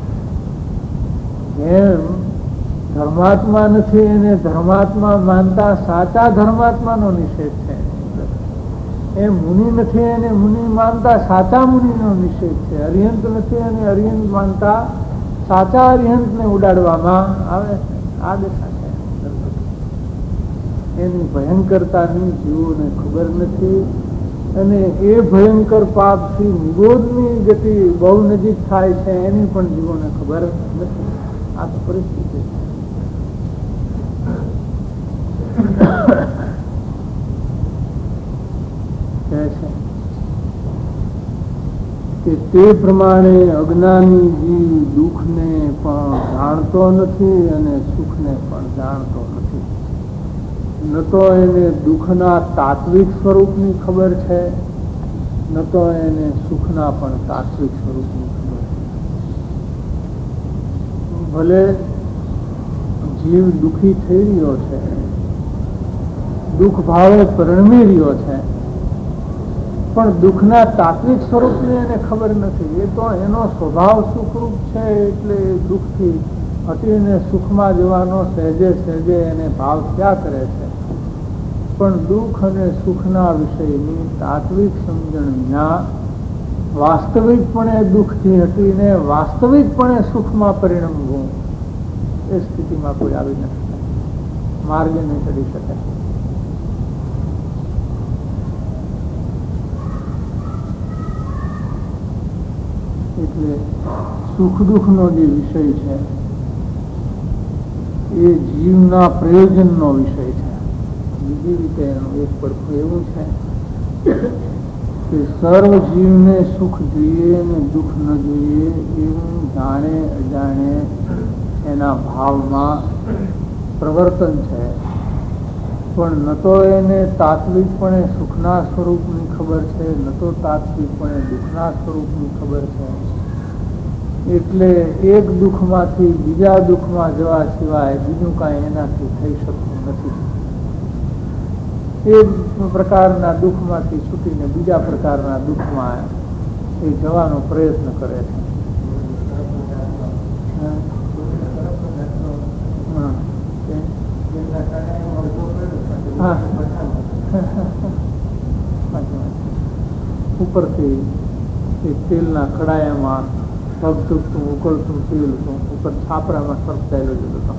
જેમ ધર્માત્મા નથી એને ધર્માત્મા માનતા સાચા ધર્માત્મા નો નિષેધ છે, એ મુનિ નથી એને મુનિ માનતા સાચા મુનિ નો નિષેધ છે. અરિહંત નથી અને અરિહંત માનતા સાચા અરિહંત ને ઉડાડવામાં આવે છે. આ દશા છે. એની ભયંકરતાની જીવોને ખબર નથી અને એ ભયંકર પાપથી નિરોધની ગતિ બહુ નજીક થાય છે એની પણ જીવોને ખબર નથી. આ તો પરિસ્થિતિ છે કે તે પ્રમાણે અજ્ઞાની જીવ દુઃખને પણ જાણતો નથી અને સુખને પણ જાણતો નથી. ન તો એને દુઃખના તાત્વિક સ્વરૂપની ખબર છે, ન તો એને સુખના પણ તાત્વિક સ્વરૂપની ખબર છે. ભલે જીવ દુઃખી થઈ રહ્યો છે, દુઃખ ભાવે પરિણમી રહ્યો છે, પણ દુઃખના તાત્વિક સ્વરૂપની એને ખબર નથી. એ તો એનો સ્વભાવ સુખરૂપ છે એટલે દુઃખથી હટીને સુખમાં જવાનો સહેજે સહેજે એને ભાવ થયા કરે છે. પણ દુઃખ અને સુખના વિષયની તાત્વિક સમજણ વિના વાસ્તવિકપણે દુઃખથી હટીને વાસ્તવિકપણે સુખમાં પરિણમવું એ સ્થિતિમાં કોઈ આવી નથી, માર્ગે નહીં ચડી શકે. એટલે સુખ દુઃખનો જે વિષય છે એ જીવના પ્રયોજનનો વિષય છે. બીજી રીતે એનું એક પડખું એવું છે કે સર્વ જીવને સુખ જોઈએ ને દુઃખ ન જોઈએ એવું જાણે અજાણે એના ભાવમાં પ્રવર્તન છે. પણ ન તો એને તાત્વિકપણે સુખના સ્વરૂપની ખબર છે, ન તો તાત્વિકપણે દુઃખના સ્વરૂપની ખબર છે. એટલે એક દુઃખમાંથી બીજા દુઃખમાં જવા સિવાય બીજું કાંઈ એનાથી થઈ શકતું નથી. એક પ્રકારના દુઃખમાંથી છૂટીને બીજા પ્રકારના દુઃખમાં એ જવાનો પ્રયત્ન કરે છે. ઉપરથી તેલના કડાયામાં ભગતું ઉકળતું તેલ હતું, ઉપર છાપરામાં સરકાયેલો જ હતો.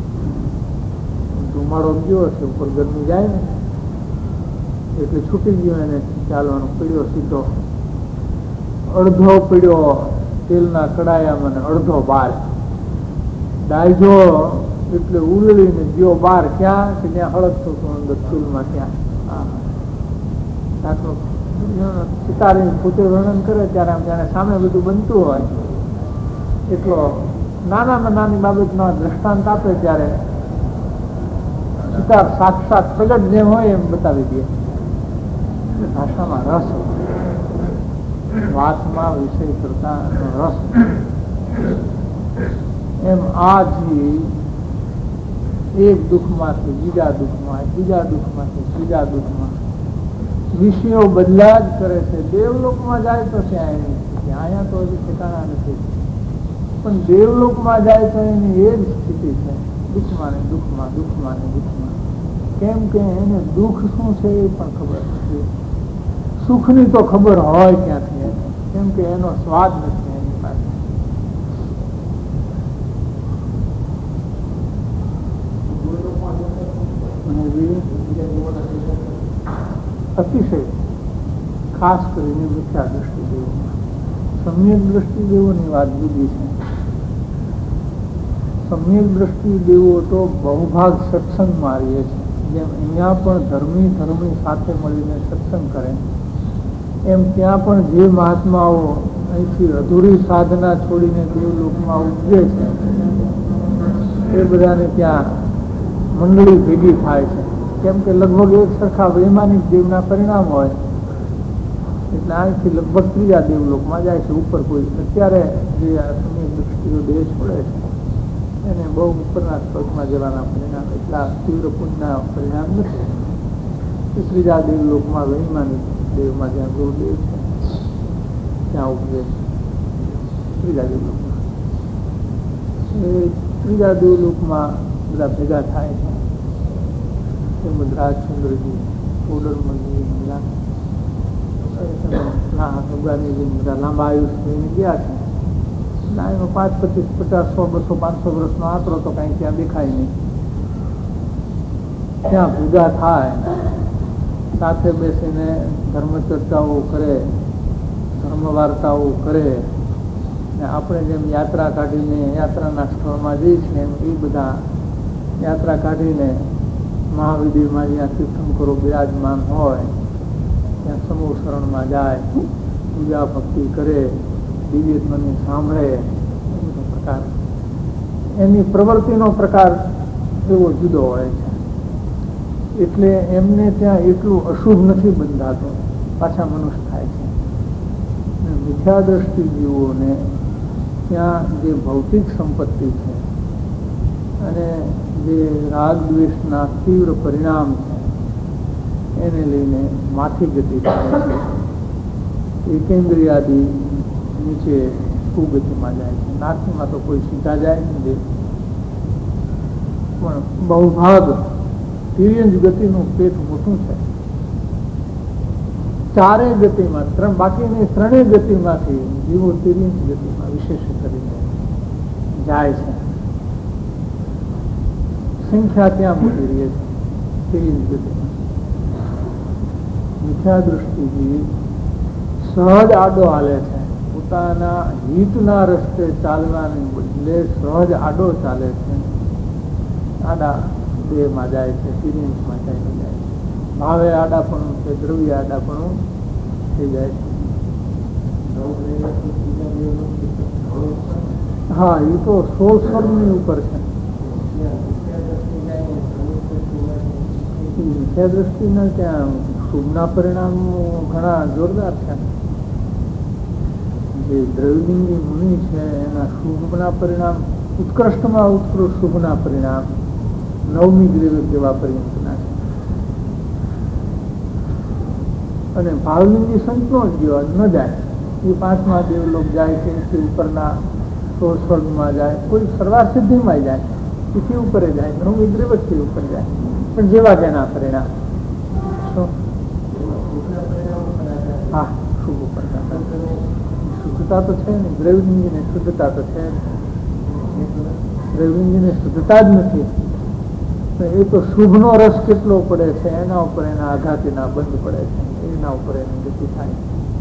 ધુમાડો ગયો છે, ઉપર ગરમી જાય ને એટલે છૂટી ગયો, એને ચાલવાનો પીડ્યો સીધો. અડધો પીડ્યો તેલના કડાયામાં ને અડધો બાર. ડાયજો એટલે ઉલળીને ગયો બાર. ક્યાં કે ત્યાં હળગતો હતો અંદર તેલમાં. ત્યાં સિતારી પોતે વર્ણન કરે ત્યારે આમ જાણે સામે બધું બનતું હોય એટલો નાનામાં નાની બાબતનો દ્રષ્ટાંત આપે ત્યારે સિતાર સાક્ષાત પ્રગટ જેમ હોય એમ બતાવી દે. ભાષામાં રસ, વાતમાં વિષય કરતા રસ. એમ આ જીવ એક દુઃખમાંથી બીજા દુઃખમાં, બીજા દુઃખમાંથી ત્રીજા દુઃખમાં વિષયો બદલા જ કરે છે. દેવલોકમાં જાય તો ત્યાં એની સ્થિતિ, અહીંયા તો હજી ઠેકાણા નથી. પણ દેવલોકમાં જાય તો એની એ જ સ્થિતિ છે, દુઃખમાં ને દુઃખમાં, દુઃખમાં ને દુઃખમાં. કેમ કે એને દુઃખ શું છે એ પણ ખબર નથી. સુખની તો ખબર હોય ક્યાંથી, કેમ કે એનો સ્વાદ નથી એની પાસે. અતિશય ખાસ કરીને મિથ્યા દ્રષ્ટિદેવોમાં. સમ્યક દ્રષ્ટિદેવોની વાત જુદી છે. સમ્યક દ્રષ્ટિદેવો તો બહુભાગ સત્સંગમાં રહીએ છે. જેમ અહીંયા પણ ધર્મી ધર્મી સાથે મળીને સત્સંગ કરે, એમ ત્યાં પણ જે મહાત્માઓ અહીંથી અધૂરી સાધના છોડીને દેવલોકમાં ઉપજે છે એ બધાને ત્યાં મંડળી ભેગી થાય છે. કેમ કે લગભગ એક સરખા વૈમાનિક દેવના પરિણામ હોય એટલે અહીંથી લગભગ ત્રીજા દેવલોકમાં જાય છે. ઉપર કોઈ અત્યારે જે સમ્યક દ્રષ્ટિઓ દેહ છોડે છે એને બહુ ઉપરના સ્વર્ગમાં જવાના પરિણામ, એટલા તીવ્ર પુણ્યના પરિણામ નથી. ત્રીજા દેવલોકમાં વૈમાનિક દેવમાં જ્યાં ગુરુદેવ છે ત્યાં ઉપજે ત્રીજા દેવલોકમાં. એ ત્રીજા દેવલોકમાં બધા ભેગા થાય છે. રાજચંદ્રજી, કોડરમલજી, બધા લાંબા આયુષ લઈને ગયા છે. એનો પાંચ પચીસ પચાસ સો બસો પાંચસો વર્ષનો આંકડો તો કઈ ત્યાં દેખાય નહીં. ત્યાં ભેગા થાય, સાથે બેસીને ધર્મ ચર્ચાઓ કરે, ધર્મ વાર્તાઓ કરે. આપણે જેમ યાત્રા કાઢીને યાત્રાના સ્થળમાં જઈએ છીએ એમ એ બધા યાત્રા કાઢીને મહાવિદ્યમાં જ્યાં તીર્થંકરો બિરાજમાન હોય ત્યાં સમૂહ શરણમાં જાય, પૂજા ભક્તિ કરે, દિવ્ય ધ્વનિ સાંભળે. પ્રકાર એની પ્રવૃત્તિનો પ્રકાર એવો જુદો હોય છે. એટલે એમને ત્યાં એટલું અશુભ નથી બંધાતું, પાછા મનુષ્ય થાય છે. મિથ્યા દ્રષ્ટિ જીવોને ત્યાં જે ભૌતિક સંપત્તિ છે અને જે રાગ દ્વેષના તીવ્ર પરિણામ છે એને લઈને માથી ગતિ થાય છે. એકેન્દ્રિયાદિ નીચે કુગતિમાં જાય છે. નાથીમાં તો કોઈ સીધા જાય નથી, પણ બહુભાગ તિર્યંજ ગતિનું પેટ મોટું છે. ચારેય ગતિમાં ત્રણ બાકીની ત્રણેય ગતિમાંથી જીવો તિર્યંજ ગતિમાં વિશેષ કરીને જાય છે. સંખ્યા ત્યાં મોટી રહે છે તિર્યંજ ગતિમાં. મિથ્યા દૃષ્ટિથી સહજ આડો હાલે છે. પોતાના હિતના રસ્તે ચાલવાને બદલે સહજ આડો ચાલે છે. આડા દેહમાં જાય છે, તિર્યંજમાં જાય છે. ભાવે આડાપણું છે, દ્રવ્ય આડાપણું થઈ જાય છે. હા, એ તો સોળ સ્વર્ગની ઉપર છે. મિથ્યા દ્રષ્ટિના ત્યાં શુભના પરિણામો ઘણા જોરદાર છે. જે દ્રવ્યલિંગી મુનિ છે એના શુભના પરિણામ ઉત્કૃષ્ટમાં ઉત્કૃષ્ટ શુભના પરિણામ નવમી ગ્રેવ જેવા પર્યંતના છે. અને ભાવલિંગી સંતો જેવા ન જાય, એ પાંચમા દેવલોક જાય છે, એથી ઉપરના સોળ સ્વર્ગમાં જાય, કોઈ સર્વાર સિદ્ધિમાં જાય, એથી ઉપર જાય, નવમી ગ્રેવથી ઉપર જાય. પણ જેવા તેના પરિણામ હા શુભ પડતા શુદ્ધતા તો છે ને, દ્રવ્યલિંગી ને શુદ્ધતા તો છે. દ્રવ્યલિંગી ને શુદ્ધતા જ નથી. એ તો શુભનો રસ કેટલો પડે છે એના ઉપર એના આઘાતીના બંધ પડે છે, એના ઉપર એની ગતિ થાય.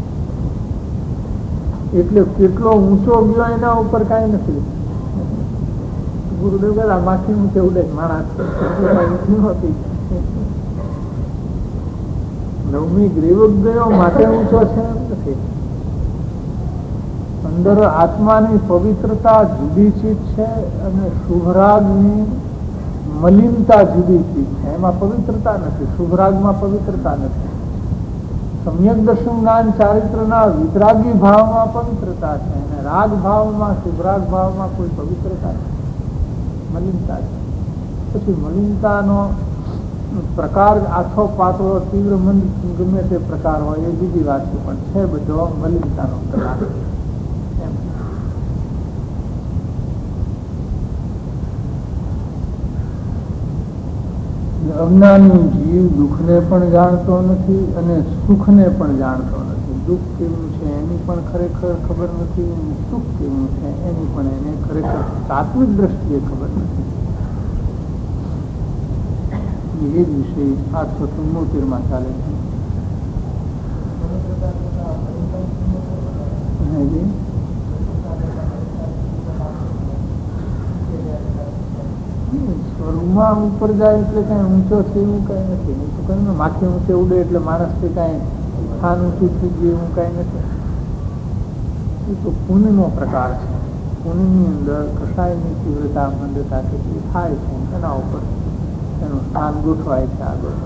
એટલે કેટલો ઊંચો ગયો એના ઉપર કઈ નથી. ગુરુદેવ કહેતા માથી ઊંચે ઉડે માણસ નથી. નવમી ગ્રીવક ગયો માટે ઊંચો છે એમ નથી. અંદર આત્માની પવિત્રતા જુદી ચીજ છે અને શુભરાગની મલિનતા જુદી ચીજ છે. એમાં પવિત્રતા નથી, શુભરાગમાં પવિત્રતા નથી. સમ્યક દર્શન જ્ઞાન ચારિત્રના વિતરાગી ભાવમાં પવિત્રતા છે અને રાગ ભાવમાં શુભરાગ ભાવમાં કોઈ પવિત્રતા નથી, મલિનતા છે. પછી મલિનતાનો પ્રકાર આછો પાતળો તીવ્ર મંદ ગમે તે પ્રકાર હોય એ બીજી વાત છે, પણ છે બધો મલિનતાનો પ્રકાર. અજ્ઞાની જીવ દુઃખને પણ જાણતો નથી અને સુખને પણ જાણતો નથી. દુઃખ કેવું છે એની પણ ખરેખર ખબર નથી, સુખ કેવું છે એની પણ એને ખરેખર તાત્વિક દ્રષ્ટિએ ખબર નથી. એ જ વિષય આઠસો ચુમ્મોતેર માં ચાલે છે. સ્વર્ગમાં ઉપર જાય એટલે કઈ ઊંચો છે એવું કઈ નથી. તો કહ્યું ને માથે ઊંચે ઉડે એટલે માણસ થી કઈ સ્થાન ઊંચું થઈ ગયું એવું કઈ નથી. એ તો પુણ્યનો પ્રકાર છે. પુણ્યની અંદર કસાયની તીવ્રતા મંદતા કેટલી થાય છે એના ઉપર એનું સ્થાન ગોઠવાય છે. આગળ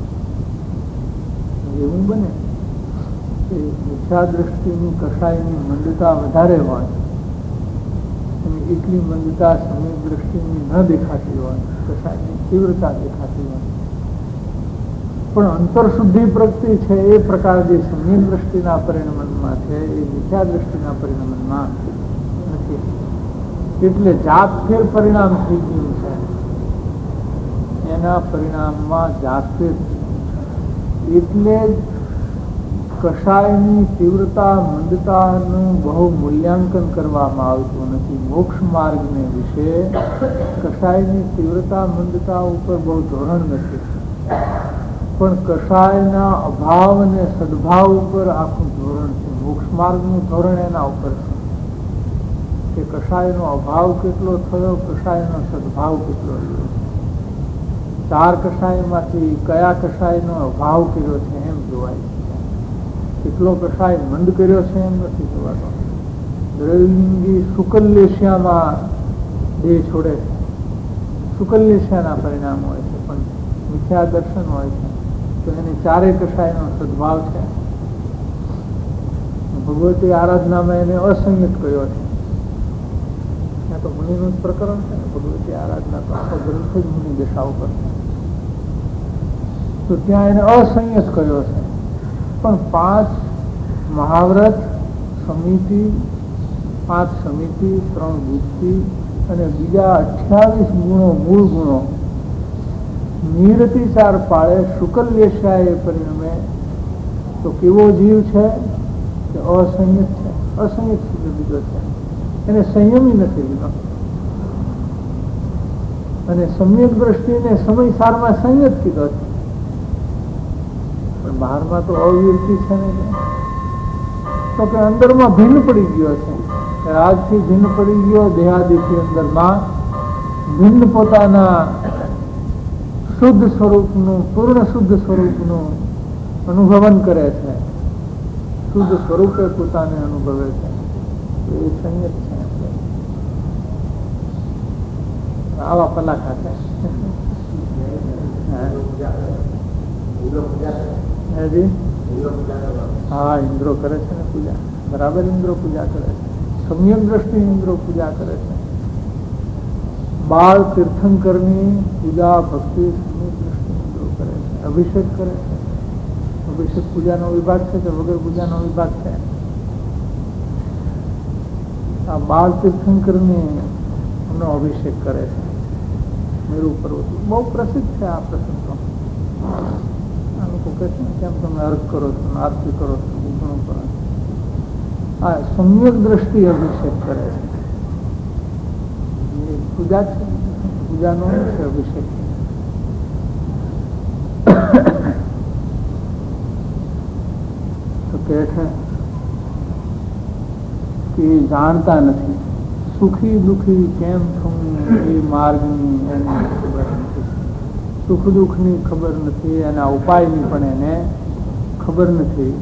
એવું બને કે મિથ્યા દ્રષ્ટિની કસાયની મંદતા વધારે હોય અને એટલી મંદતા સમ્યક દ્રષ્ટિની ન દેખાતી હોય, કસાયની તીવ્રતા દેખાતી હોય, પણ અંતરશુદ્ધિ પ્રગતિ છે એ પ્રકાર જે સમ્યક દ્રષ્ટિના પરિણમનમાં છે એ મિથ્યા દ્રષ્ટિના પરિણમનમાં નથી. એટલે જાત ફેર પરિણામ થઈ ગયું છે. એના પરિણામમાં જાત ફેર, એટલે જ કસાયની તીવ્રતા મંદતાનું બહુ મૂલ્યાંકન કરવામાં આવતું નથી. મોક્ષ માર્ગને વિશે કસાયની તીવ્રતા મંદતા ઉપર બહુ ધોરણ નથી, પણ કસાયના અભાવ અને સદભાવ ઉપર આખું ધોરણ છે. મોક્ષ માર્ગનું ધોરણ એના ઉપર છે કે કસાયનો અભાવ કેટલો થયો, કસાયનો સદભાવ કેટલો થયો. ચાર કસાયમાંથી કયા કસાયનો અભાવ કર્યો છે એમ જોવાય. કેટલો કસાય મંદ કર્યો છે એમ નથી જોવાનો. દ્રવ્યલિંગી શુકલ્લેશ્યામાં દેહ છોડે છે, શુકલ્લેશ્યાના પરિણામ હોય છે, પણ મિથ્યા દર્શન હોય છે તો એને ચારે કષાયનો સદભાવ છે. ભગવતી આરાધનામાં એને અસંયત કહ્યો છે. ત્યાં તો મુનિનું જ પ્રકરણ છે ને, ભગવતી આરાધના તો આખો ગ્રંથ જ મુનિ દશા ઉપર છે, તો ત્યાં એને અસંયત કહ્યો છે. પણ પાંચ મહાવ્રત સમિતિ, પાંચ સમિતિ, ત્રણ બુદ્ધિ અને બીજા અઠ્યાવીસ ગુણો, મૂળ ગુણો નિરતિચાર પાળે શુકલ્યશાએ પરિણમે તો કેવો જીવ છે કે અસંયત છે. અસંયત સિદ્ધ લીધો છે, એને સંયમી નથી લીધો. અને સમ્યક દ્રષ્ટિને સમયસારમાં સંયત કીધો છે. પણ બહારમાં તો અવિરતિ છે ને, તો કે અંદરમાં ભિન્ન પડી ગયો છે. રાજથી ભિન્ન પડી ગયો, દેહાદિથી અંદરમાં ભિન્ન પોતાના શુદ્ધ સ્વરૂપનું, પૂર્ણ શુદ્ધ સ્વરૂપનું અનુભવન કરે છે, શુદ્ધ સ્વરૂપે પોતાને અનુભવે છે. એ સંયત છે. આવા પલાખા છે. હા, ઇન્દ્રો કરે છે ને પૂજા, બરાબર ઇન્દ્રો પૂજા કરે છે. સમ્યક દ્રષ્ટિ ઇન્દ્રો પૂજા કરે છે. બાળ તીર્થંકરની પૂજા ભક્તિ સમ્યક દ્રષ્ટિ ઇન્દ્રો કરે છે. અભિષેક કરે છે. અભિષેક પૂજાનો વિભાગ છે કે વગર પૂજાનો વિભાગ છે? આ બાળ તીર્થંકરની એમનો અભિષેક કરે છે. મેરુ પર્વત બહુ પ્રસિદ્ધ છે આ પ્રસંગ તો. આ લોકો કહે છે ને કેમ તમે અર્ઘ કરો છો, આરતી કરો છો, ઉગણું કરો છો. આ સમ્યક દ્રષ્ટિ અભિષેક કરે છે. એ પૂજા છે, પૂજાનો છે અભિષેક. તો કહે છે કે જાણતા નથી, સુખી દુઃખી કેમ થવું એ માર્ગની એને ખબર નથી. સુખ દુઃખની ખબર નથી, એના ઉપાયની પણ એને ખબર નથી.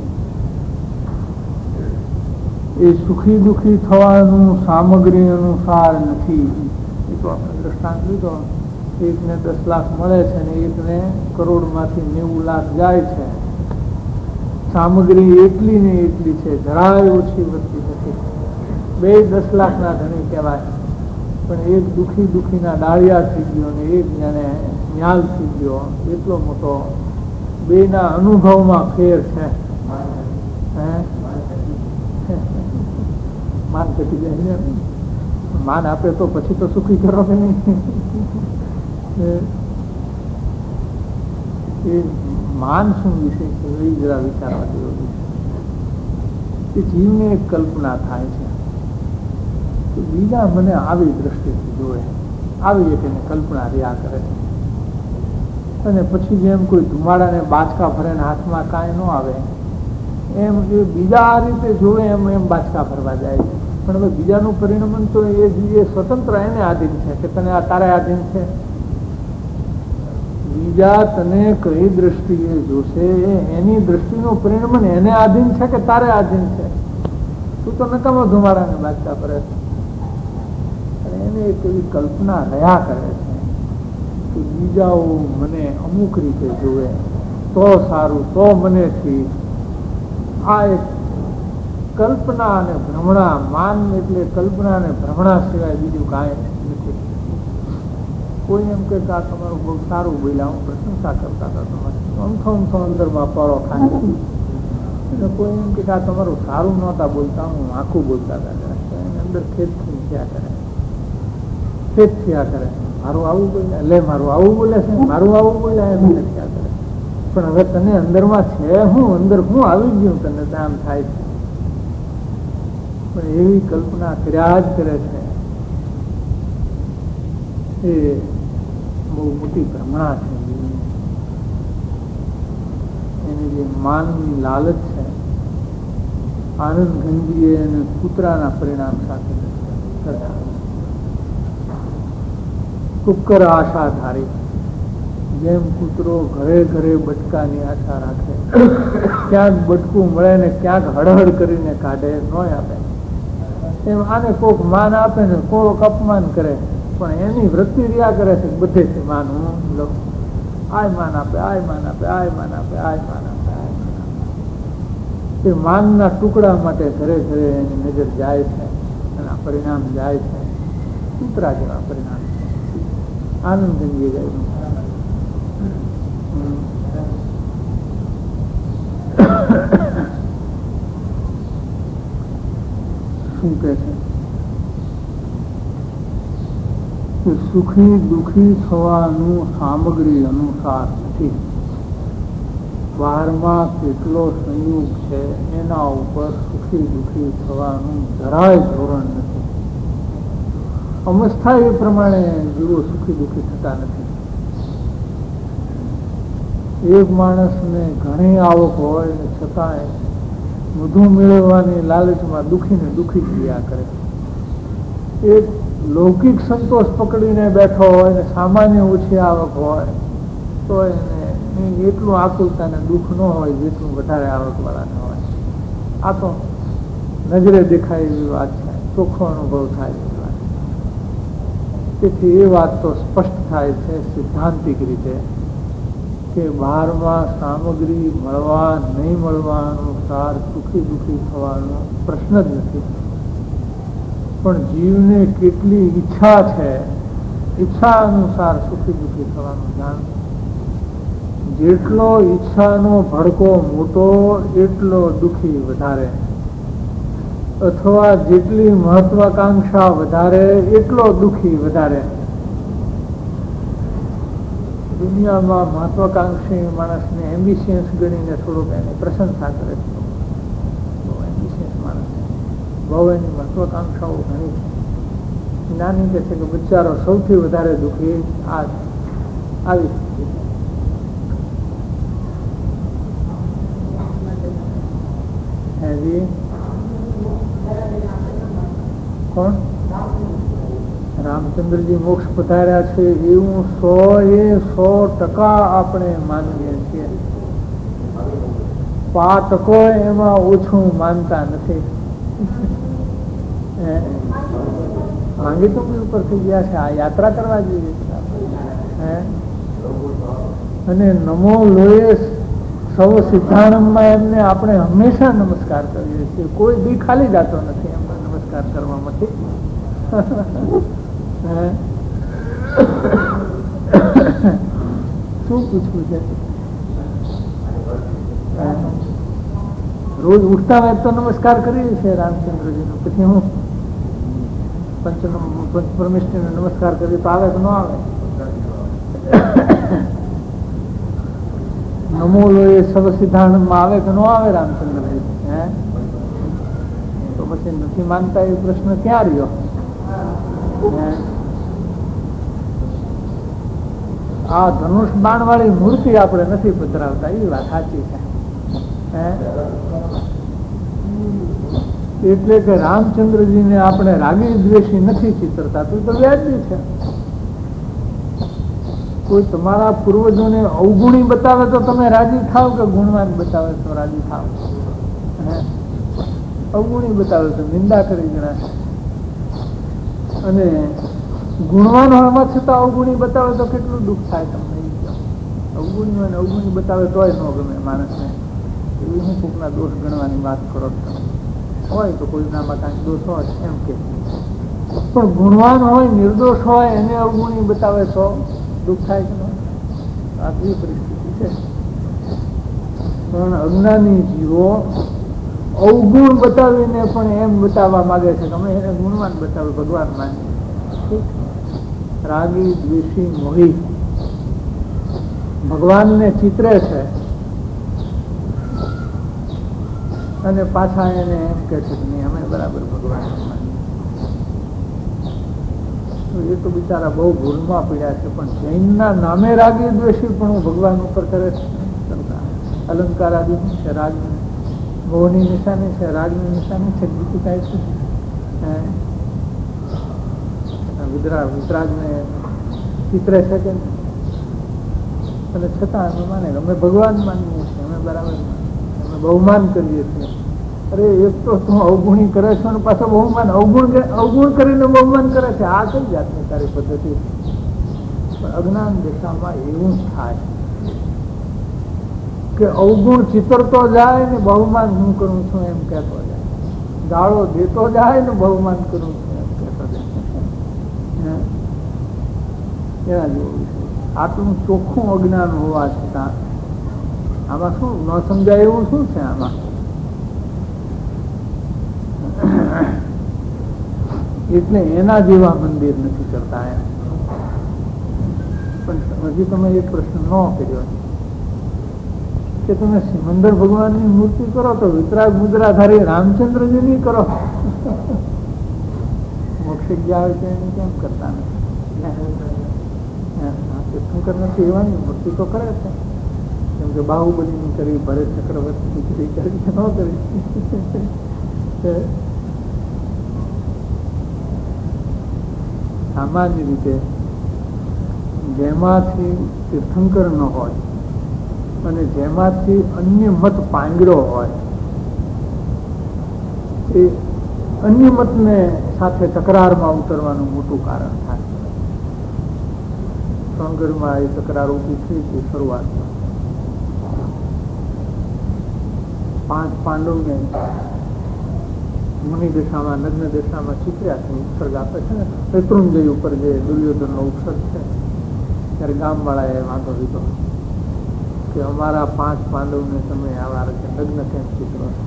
એ સુખી દુઃખી થવાનું સામગ્રી અનુસાર નથી. એ તો આપણે દ્રષ્ટાંત લીધો, એકને દસ લાખ મળે છે ને એકને કરોડમાંથી નેવું લાખ જાય છે. સામગ્રી એટલી ને એટલી છે, જરાય ઓછી વધતી નથી. બે દસ લાખ ના ધણી કહેવાય, પણ એક દુઃખી દુઃખીના ડાળિયા થઈ ગયો ને એક જાણે ન્યાલ થઈ ગયો. એટલો મોટો બે ના અનુભવમાં ફેર છે. માન ઘટી જાય, માન આપે તો પછી તો સુખી કરો કે નહીં? એ માન શું વિષય છે એ જરા વિચારવા જેવો વિષય. એ જીવને એક કલ્પના થાય છે કે બીજા મને આવી દ્રષ્ટિથી જોવે, આવી એક એને કલ્પના રહ્યા કરે છે. અને પછી જેમ કોઈ ધુમાડાને બાચકા ભરે ને હાથમાં કાંઈ ન આવે એમ એ બીજા આ રીતે જોવે એમ એમ બાચકા ભરવા જાય છે. પણ હવે બીજાનું પરિણમન તો એ સ્વતંત્ર એને આધીન છે કે તને આ તારે આધીન છે. બીજા તને કઈ દ્રષ્ટિએ જોશે એની દ્રષ્ટિનું પરિણમન એને આધીન છે કે તારે આધીન છે? તું તો નકામો ધુમાડાને બાચકા ભરે છે. અને એને એક એવી કલ્પના રહ્યા કરે છે કે બીજાઓ મને અમુક રીતે જોવે તો સારું, તો મને થી. આ એક કલ્પના અને ભ્રમણા, માન એટલે કલ્પના અને ભ્રમણા સિવાય બીજું કાંઈ નથી. કોઈ એમ કે આ તમારું બહુ સારું બોલ્યા, હું પ્રશંસા કરતા હતા તમારી, અમથો અમથો અંદરમાં પાળો ખાય. એટલે કોઈ એમ કે આ તમારું સારું નહોતા બોલતા, હું આખું બોલતા હતા, એની અંદર ખેદ થયા કરે, ખેદ થયા કરે. મારું આવું બોલ્યા, લે મારું આવું બોલે છે, મારું આવું બોલ્યા, એમ થયા કરે. પણ હવે તને અંદરમાં છે હું, અંદર હું આવી ગયું તને દામ થાય છે. પણ એવી કલ્પના કર્યા જ કરે છે. એ બહુ મોટી ભ્રમણા છે. એની જે માનની લાલચ છે, આનંદ ગંજીએ અને કૂતરાના પરિણામ સાથે કુકર આશા ધારી. જેમ કૂતરો ઘરે ઘરે બટકાની આશા રાખે, ક્યાંક બટકું મળે ને ક્યાંક હળહળ કરીને કાઢે, ન આપે. એમ આને કોક માન આપે ને કોક અપમાન કરે, પણ એની વૃત્તિ રહ્યા કરે છે બધેથી માન હું લઉં. આય માન આપે, આય માન આપે, આય માન આપે, આય માન આપે, આય માન આપે. તે માનના ટુકડા માટે ઘરે ઘરે એની નજર જાય છે અને આ પરિણામ જાય છે. કૂતરા જેવા પરિણામ છે. આનંદ ગંજી જાય. શું કે છે કે સુખી દુઃખી થવાનું સામગ્રી અનુસાર નથી. બહારમાં કેટલો સંયોગ છે એના ઉપર સુખી દુઃખી થવાનું જરાય ધોરણ નથી. અવસ્થા એ પ્રમાણે જીવો સુખી દુઃખી થતા નથી. એક માણસને ઘણી આવક હોય ને છતાંય વધુ મેળવવાની લાલચમાં દુઃખી ને દુઃખી ક્રિયા કરે. એક લૌકિક સંતોષ પકડીને બેઠો હોય ને સામાન્ય ઓછી આવક હોય તો એને એટલું આકુલતા ને દુઃખ ન હોય જેટલું વધારે આવક વાળાને હોય. આ તો નજરે દેખાય એવી વાત છે, ચોખ્ખો અનુભવ થાય એવી વાત. તેથી એ વાત તો સ્પષ્ટ થાય છે સિદ્ધાંતિક રીતે કે બહારમાં સામગ્રી મળવા નહીં મળવા અનુસાર સુખી દુઃખી થવાનો પ્રશ્ન જ નથી. પણ જીવને કેટલી ઈચ્છા છે, ઈચ્છા અનુસાર સુખી દુઃખી થવાનું જાણ. જેટલો ઈચ્છાનો ભડકો મોટો એટલો દુઃખી વધારે, અથવા જેટલી મહત્વાકાંક્ષા વધારે એટલો દુઃખી વધારે. દુનિયામાં મહત્વાકાંક્ષી માણસને એમ્બિશિયસ ગણીને થોડુંક એની પ્રશંસા કરે છે. બહુ એમ્બિશિયસ માણસ, બહુ એની મહત્વાકાંક્ષાઓ ઘણી છે. જ્ઞાની કહે છે કે બિચારો સૌથી વધારે દુઃખી આ આવી સ્થિતિ છે. કોણ? રામચંદ્રજી મોક્ષ પધાર્યા છે એવું સો એ સો ટકા આપણે માનીએ છીએ. પાંચ ટકો એમાં ઓછું માનતા નથી. માંગી તો ઉપર થઈ ગયા છે. આ યાત્રા કરવા જેવી છે. અને નમો લોહે સૌ સિદ્ધાંતમાં એમને આપણે હંમેશા નમસ્કાર કરીએ છીએ. કોઈ દી ખાલી જતો નથી એમને નમસ્કાર કરવા માટે. શું પૂછવું છે? રોજ ઉઠતા હોય તો નમસ્કાર કરીએ છીએ રામચંદ્રજી નો. પછી હું પંચ પરમેશ્વર ને નમસ્કાર કરીએ તો આવે કે ન આવે? નમો લોહે સર્વ સિદ્ધાંતમાં આવે કે ન આવે રામચંદ્રજી? હે તો પછી નથી માનતા એ પ્રશ્ન ક્યાં રહ્યો? આ ધનુષ બાણ વાળી મૂર્તિ આપણે નથી પધરાવતા એ વાત સાચી છે. એટલે કે રામચંદ્રજીને આપણે રાગી દ્વેષી નથી ચિતરતા તો તો વ્યાજબી છે. કોઈ તમારા પૂર્વજોને અવગુણી બતાવે તો તમે રાજી થાવ કે ગુણવાન બતાવે તો રાજી થાવ? અવગુણી બતાવે તો નિંદા કરી ગણાશે, અને ગુણવાન હોવા છતાં અવગુણી બતાવે તો કેટલું દુઃખ થાય તમને. અવગુણી હોય ને અવગુણી બતાવે તોય ન ગમે માણસને. એવી હું કોકના દોષ ગણવાની વાત કરો તમે. હોય તો કોઈનામાં કાંઈક દોષ હોય એમ કે, પણ ગુણવાન હોય નિર્દોષ હોય એને અવગુણી બતાવે તો દુઃખ થાય કે ન? આવી પરિસ્થિતિ છે. પણ અજ્ઞાની જીવો અવગુણ બતાવીને પણ એમ બતાવવા માંગે છે કે અમે એને ગુણવાન બતાવે, ભગવાન માની. રાગી દ્વેષી મોહી ભગવાનને ચિત્રે છે અને પાછા એને એમ કે છે કે નહીં અમે બરાબર ભગવાન માની. એ તો બિચારા બહુ ભૂલમાં પડ્યા છે. પણ જૈનના નામે રાગી દ્વેષી પણ હું ભગવાન ઉપર કરે છે. અલંકાર આદિ છે, રાગ મોહની નિશાની છે, રાગની નિશાની છે. બીજું કાંઈ છે? વિતરાગ ને ચિત્રે છે કે, અને છતાં અમે માને અમે ભગવાન માનીએ છીએ, અમે બરાબર અમે બહુમાન કરીએ છીએ. અરે એક તો તું અવગુણી કરે છો ને પાછો બહુમાન અવગુણ અવગુણ કરીને બહુમાન કરે છે. આ કઈ જાતની તારી પદ્ધતિ? પણ અજ્ઞાન દિશામાં એવું થાય. કે અવગુણ ચિતરતો જાય ને બહુમાન હું કરું છું એમ કહેતો જાય, ગાળો દેતો જાય ને બહુમાન કરું છું એમ કહેતો જાય. એના જેવું છે. આટલું ચોખ્ખું અજ્ઞાન હોવા છતાં આમાં શું ન સમજાય એવું શું છે આમાં? એટલે એના જેવા મંદિર નથી કરતા એમ. પણ હજી તમે એક પ્રશ્ન ન કર્યો કે તમે સિમંદર ભગવાનની મૂર્તિ કરો તો વિતરાગ મુદ્રાધારી રામચંદ્રજી ની કરો, મોક્ષ ગયા હોય તો એની કેમ કરતા નથી? તીર્થંકર નથી એવાની મૂર્તિ તો કરે છે, કેમ કે બાહુબલી ની કરી, ભરત ચક્રવર્તી કરી, કરી ન કરી. સામાન્ય રીતે જેમાંથી તીર્થંકર ન હોય અને જેમાંથી અન્ય મત પાંગડો હોય એ અન્ય મતને સાથે તકરારમાં ઉતરવાનું મોટું કારણ થાય. સંગરમાં એ તકરાર ઉભી થઈ હતી શરૂઆતમાં. પાંચ પાંડવને મુનિ દશામાં, નગ્ન દશામાં ચીતર્યા છે. ઉપસર્ગ આપે છે ને શત્રુંજય ઉપર જે દુર્યોધન નો ઉપસર્ગ છે, ત્યારે ગામ વાળા એ વાંધો લીધો કે અમારા પાંચ પાંડવને તમે આવા નગ્ન કેમ ચિત્રો છો?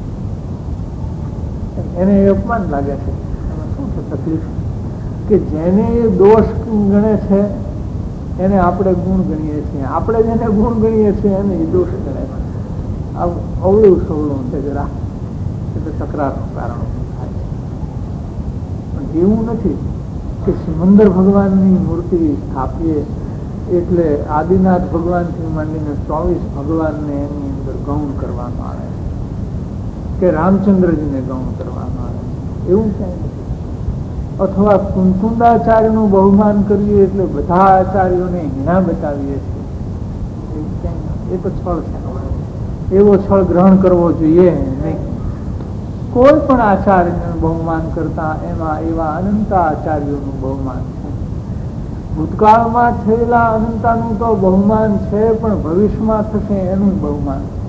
એને એ અપમાન લાગે છે. એમાં શું છે તકલીફ? કે જેને એ દોષ ગણે છે એને આપણે ગુણ ગણીએ છીએ, આપણે જેને ગુણ ગણીએ છીએ એને એ દોષ ગણે છે. આવું અવળું સવળું છે જરા, એટલે તકરારનું કારણ થાય. પણ એવું નથી કે સિમંદર ભગવાનની મૂર્તિ સ્થાપીએ એટલે આદિનાથ ભગવાનથી માંડીને ચોવીસ ભગવાનને એની અંદર ગૌણ કરવામાં આવે કે રામચંદ્રજીને ગૌણ કરવામાં આવે, એવું ક્યાંય નથી. અથવા કુંકુંદાચાર્યનું બહુમાન કરીએ એટલે બધા આચાર્યોને હિના બતાવીએ છીએ, એવું ક્યાંય નથી. એ તો છળ છે. એવો છળ ગ્રહણ કરવો જોઈએ નહીં. કોઈ પણ આચાર્યનું બહુમાન કરતા એમાં એવા અનંત આચાર્યોનું બહુમાન છે. ભૂતકાળમાં થયેલા અનંતાનું તો બહુમાન છે, પણ ભવિષ્યમાં થશે એનું બહુમાન છે.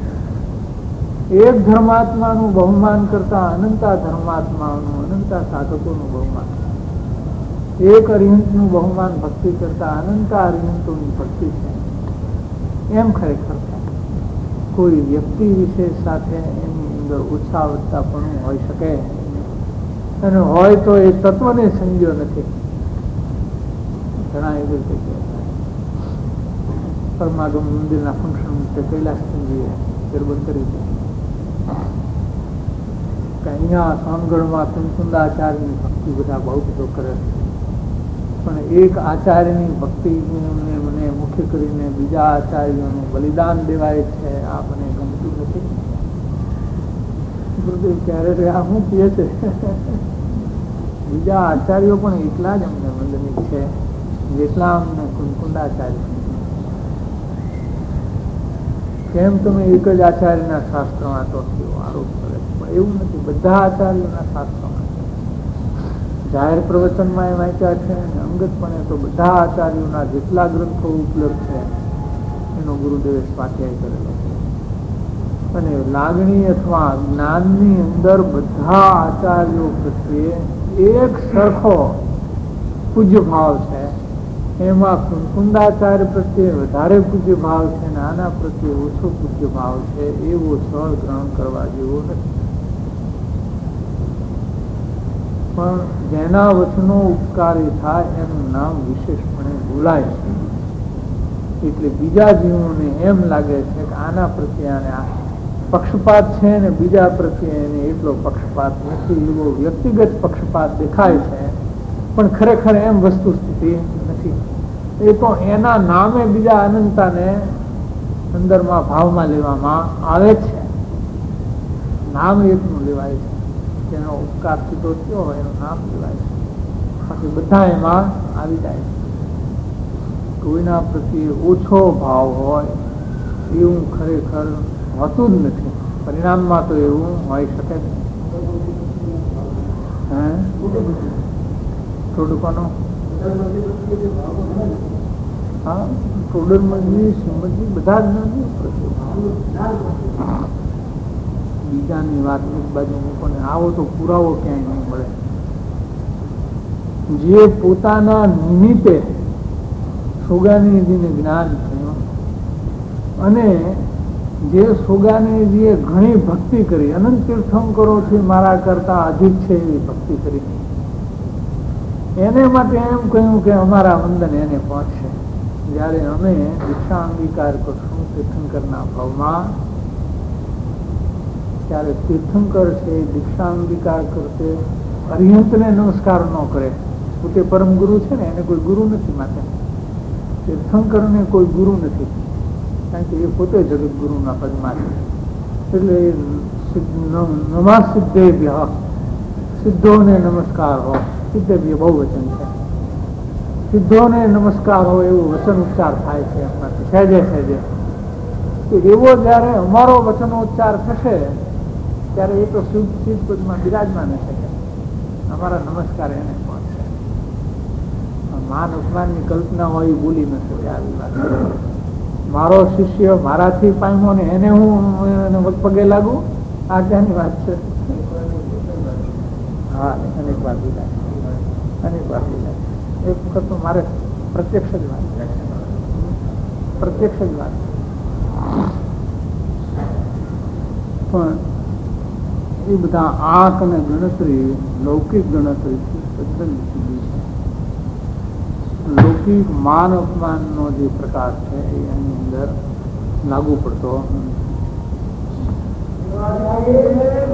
એક ધર્માત્માનું બહુમાન કરતા અનંતા ધર્માત્માનું, અનંતા સાધકોનું બહુમાન, એક અરિહંતનું બહુમાન ભક્તિ કરતા અનંતા અરિહંતોની ભક્તિ છે. એમ ખરેખર કોઈ વ્યક્તિ વિશેષ સાથે એની અંદર ઓછા વધતા પણ હોઈ શકે, અને હોય તો એ તત્વને સમજ્યો નથી. ઘણા એવી રીતે પરમાગમ મંદિરના ફંક્શન કૈલાસજીએ ગરબડ કરી છે કે અહીંયા સોનગઢમાં કુંકુંદાચાર્યની ભક્તિ બધા બહુ બધો કરે છે, પણ એક આચાર્યની ભક્તિને મને મુખ્ય કરીને બીજા આચાર્યોનું બલિદાન દેવાય છે, આ મને ગમતું નથી. ગુરુદેવ ક્યારે આ શું કહે છે? બીજા આચાર્યો પણ એટલા જ અમને વંદનિક છે જેટલા અમને કુંકુંદાચાર્ય. કેમ તમે એક જ આચાર્યના શાસ્ત્ર વાંચો છો આરોપ કરે છે? પણ એવું નથી, બધા આચાર્યોના શાસ્ત્રો જાહેર પ્રવચનમાં એ વાંચ્યા છે, અને અંગતપણે તો બધા આચાર્યોના જેટલા ગ્રંથો ઉપલબ્ધ છે એનો ગુરુદેવે સ્વાધ્યાય કરેલો છે. અને લાગણી અથવા જ્ઞાનની અંદર બધા આચાર્યો પ્રત્યે એક સરખો પૂજ્ય ભાવ છે. એમાં કુંકુંદાચાર્ય પ્રત્યે વધારે પૂજ્ય ભાવ છે અને આના પ્રત્યે ઓછો પૂજ્ય ભાવ છે, એવો છળ ગ્રહણ કરવા જેવો નથી. પણ જેના વચનો ઉપકારી થાય એનું નામ વિશેષપણે બોલાય છે. એટલે બીજા જીવોને એમ લાગે છે કે આના પ્રત્યે આને પક્ષપાત છે ને બીજા પ્રત્યે એને એટલો પક્ષપાત નથી, એવો વ્યક્તિગત પક્ષપાત દેખાય છે, પણ ખરેખર એમ વસ્તુ સ્થિતિ નથી. એ તો એના નામે બીજા અનંતાને અંદરમાં ભાવમાં લેવામાં આવે છે. નામ એકનું લેવાય છે, જેનો ઉપકાર સીધો થયો હોય એનું નામ લેવાય છે, બાકી બધા એમાં આવી જાય છે. કોઈના પ્રત્યે ઓછો ભાવ હોય એવું ખરેખર હોતું જ નથી. પરિણામમાં તો એવું હોઈ શકે છે. થોડુંકોનો હા ટોડરમલજી, શ્રીમદજી બધા જ નથી. બીજાની વાત એક બાજુ મૂકો ને આવો તો પુરાવો ક્યાંય નહીં મળે. જે પોતાના નિમિત્તે સોગાનીજીને જ્ઞાન થયું અને જે સોગાનીજીએ ઘણી ભક્તિ કરી, અનંત તીર્થંકરોથી મારા કરતા અધિક છે એવી ભક્તિ કરી, એને માટે એમ કહ્યું કે અમારા વંદન એને પહોંચશે. જયારે અમે દીક્ષા અંગીકાર કરશું તીર્થંકરના ભાવમાં, ત્યારે તીર્થંકર છે દીક્ષા અંગીકાર કરશે, અરિહંતને નમસ્કાર ન કરે. પોતે પરમ ગુરુ છે ને, એને કોઈ ગુરુ નથી. માટે તીર્થંકરને કોઈ ગુરુ નથી, કારણ કે એ પોતે જગત ગુરુના પદમાં છે. એટલે નમા સિદ્ધેભ્ય, સિદ્ધોને નમસ્કાર હો. સિદ્ધેભ્ય બહુ વચન છે. સિદ્ધોને નમસ્કાર હો એવું વચન ઉચ્ચાર થાય છે એમાંથી સહેજે સહેજે. એવો જયારે અમારો વચનોચ્ચાર થશે ત્યારે એ તો શુદ્ધ સિદ્ધ પદમાં બિરાજમાન હશે. અમારા નમસ્કાર એને પહોંચશે. માન અપમાનની કલ્પના હોય એ ભૂલી ન શકે. આવી વાત મારો શિષ્ય મારાથી પામ્યો ને એને હું પગે લાગુ, આ ક્યાંની વાત છે? હા, અનેક વાર લીધા, અનેક વાર લીધા. એક વખત તો મારે પ્રત્યક્ષ જ વાત છે, પ્રત્યક્ષ જ વાત. પણ એ બધા આંક અને ગણતરી લૌકિક ગણતરીથી તદ્દન જુદી છે. લૌકિક માન અપમાન નો જે પ્રકાર છે એ એની અંદર લાગુ પડતો નથી.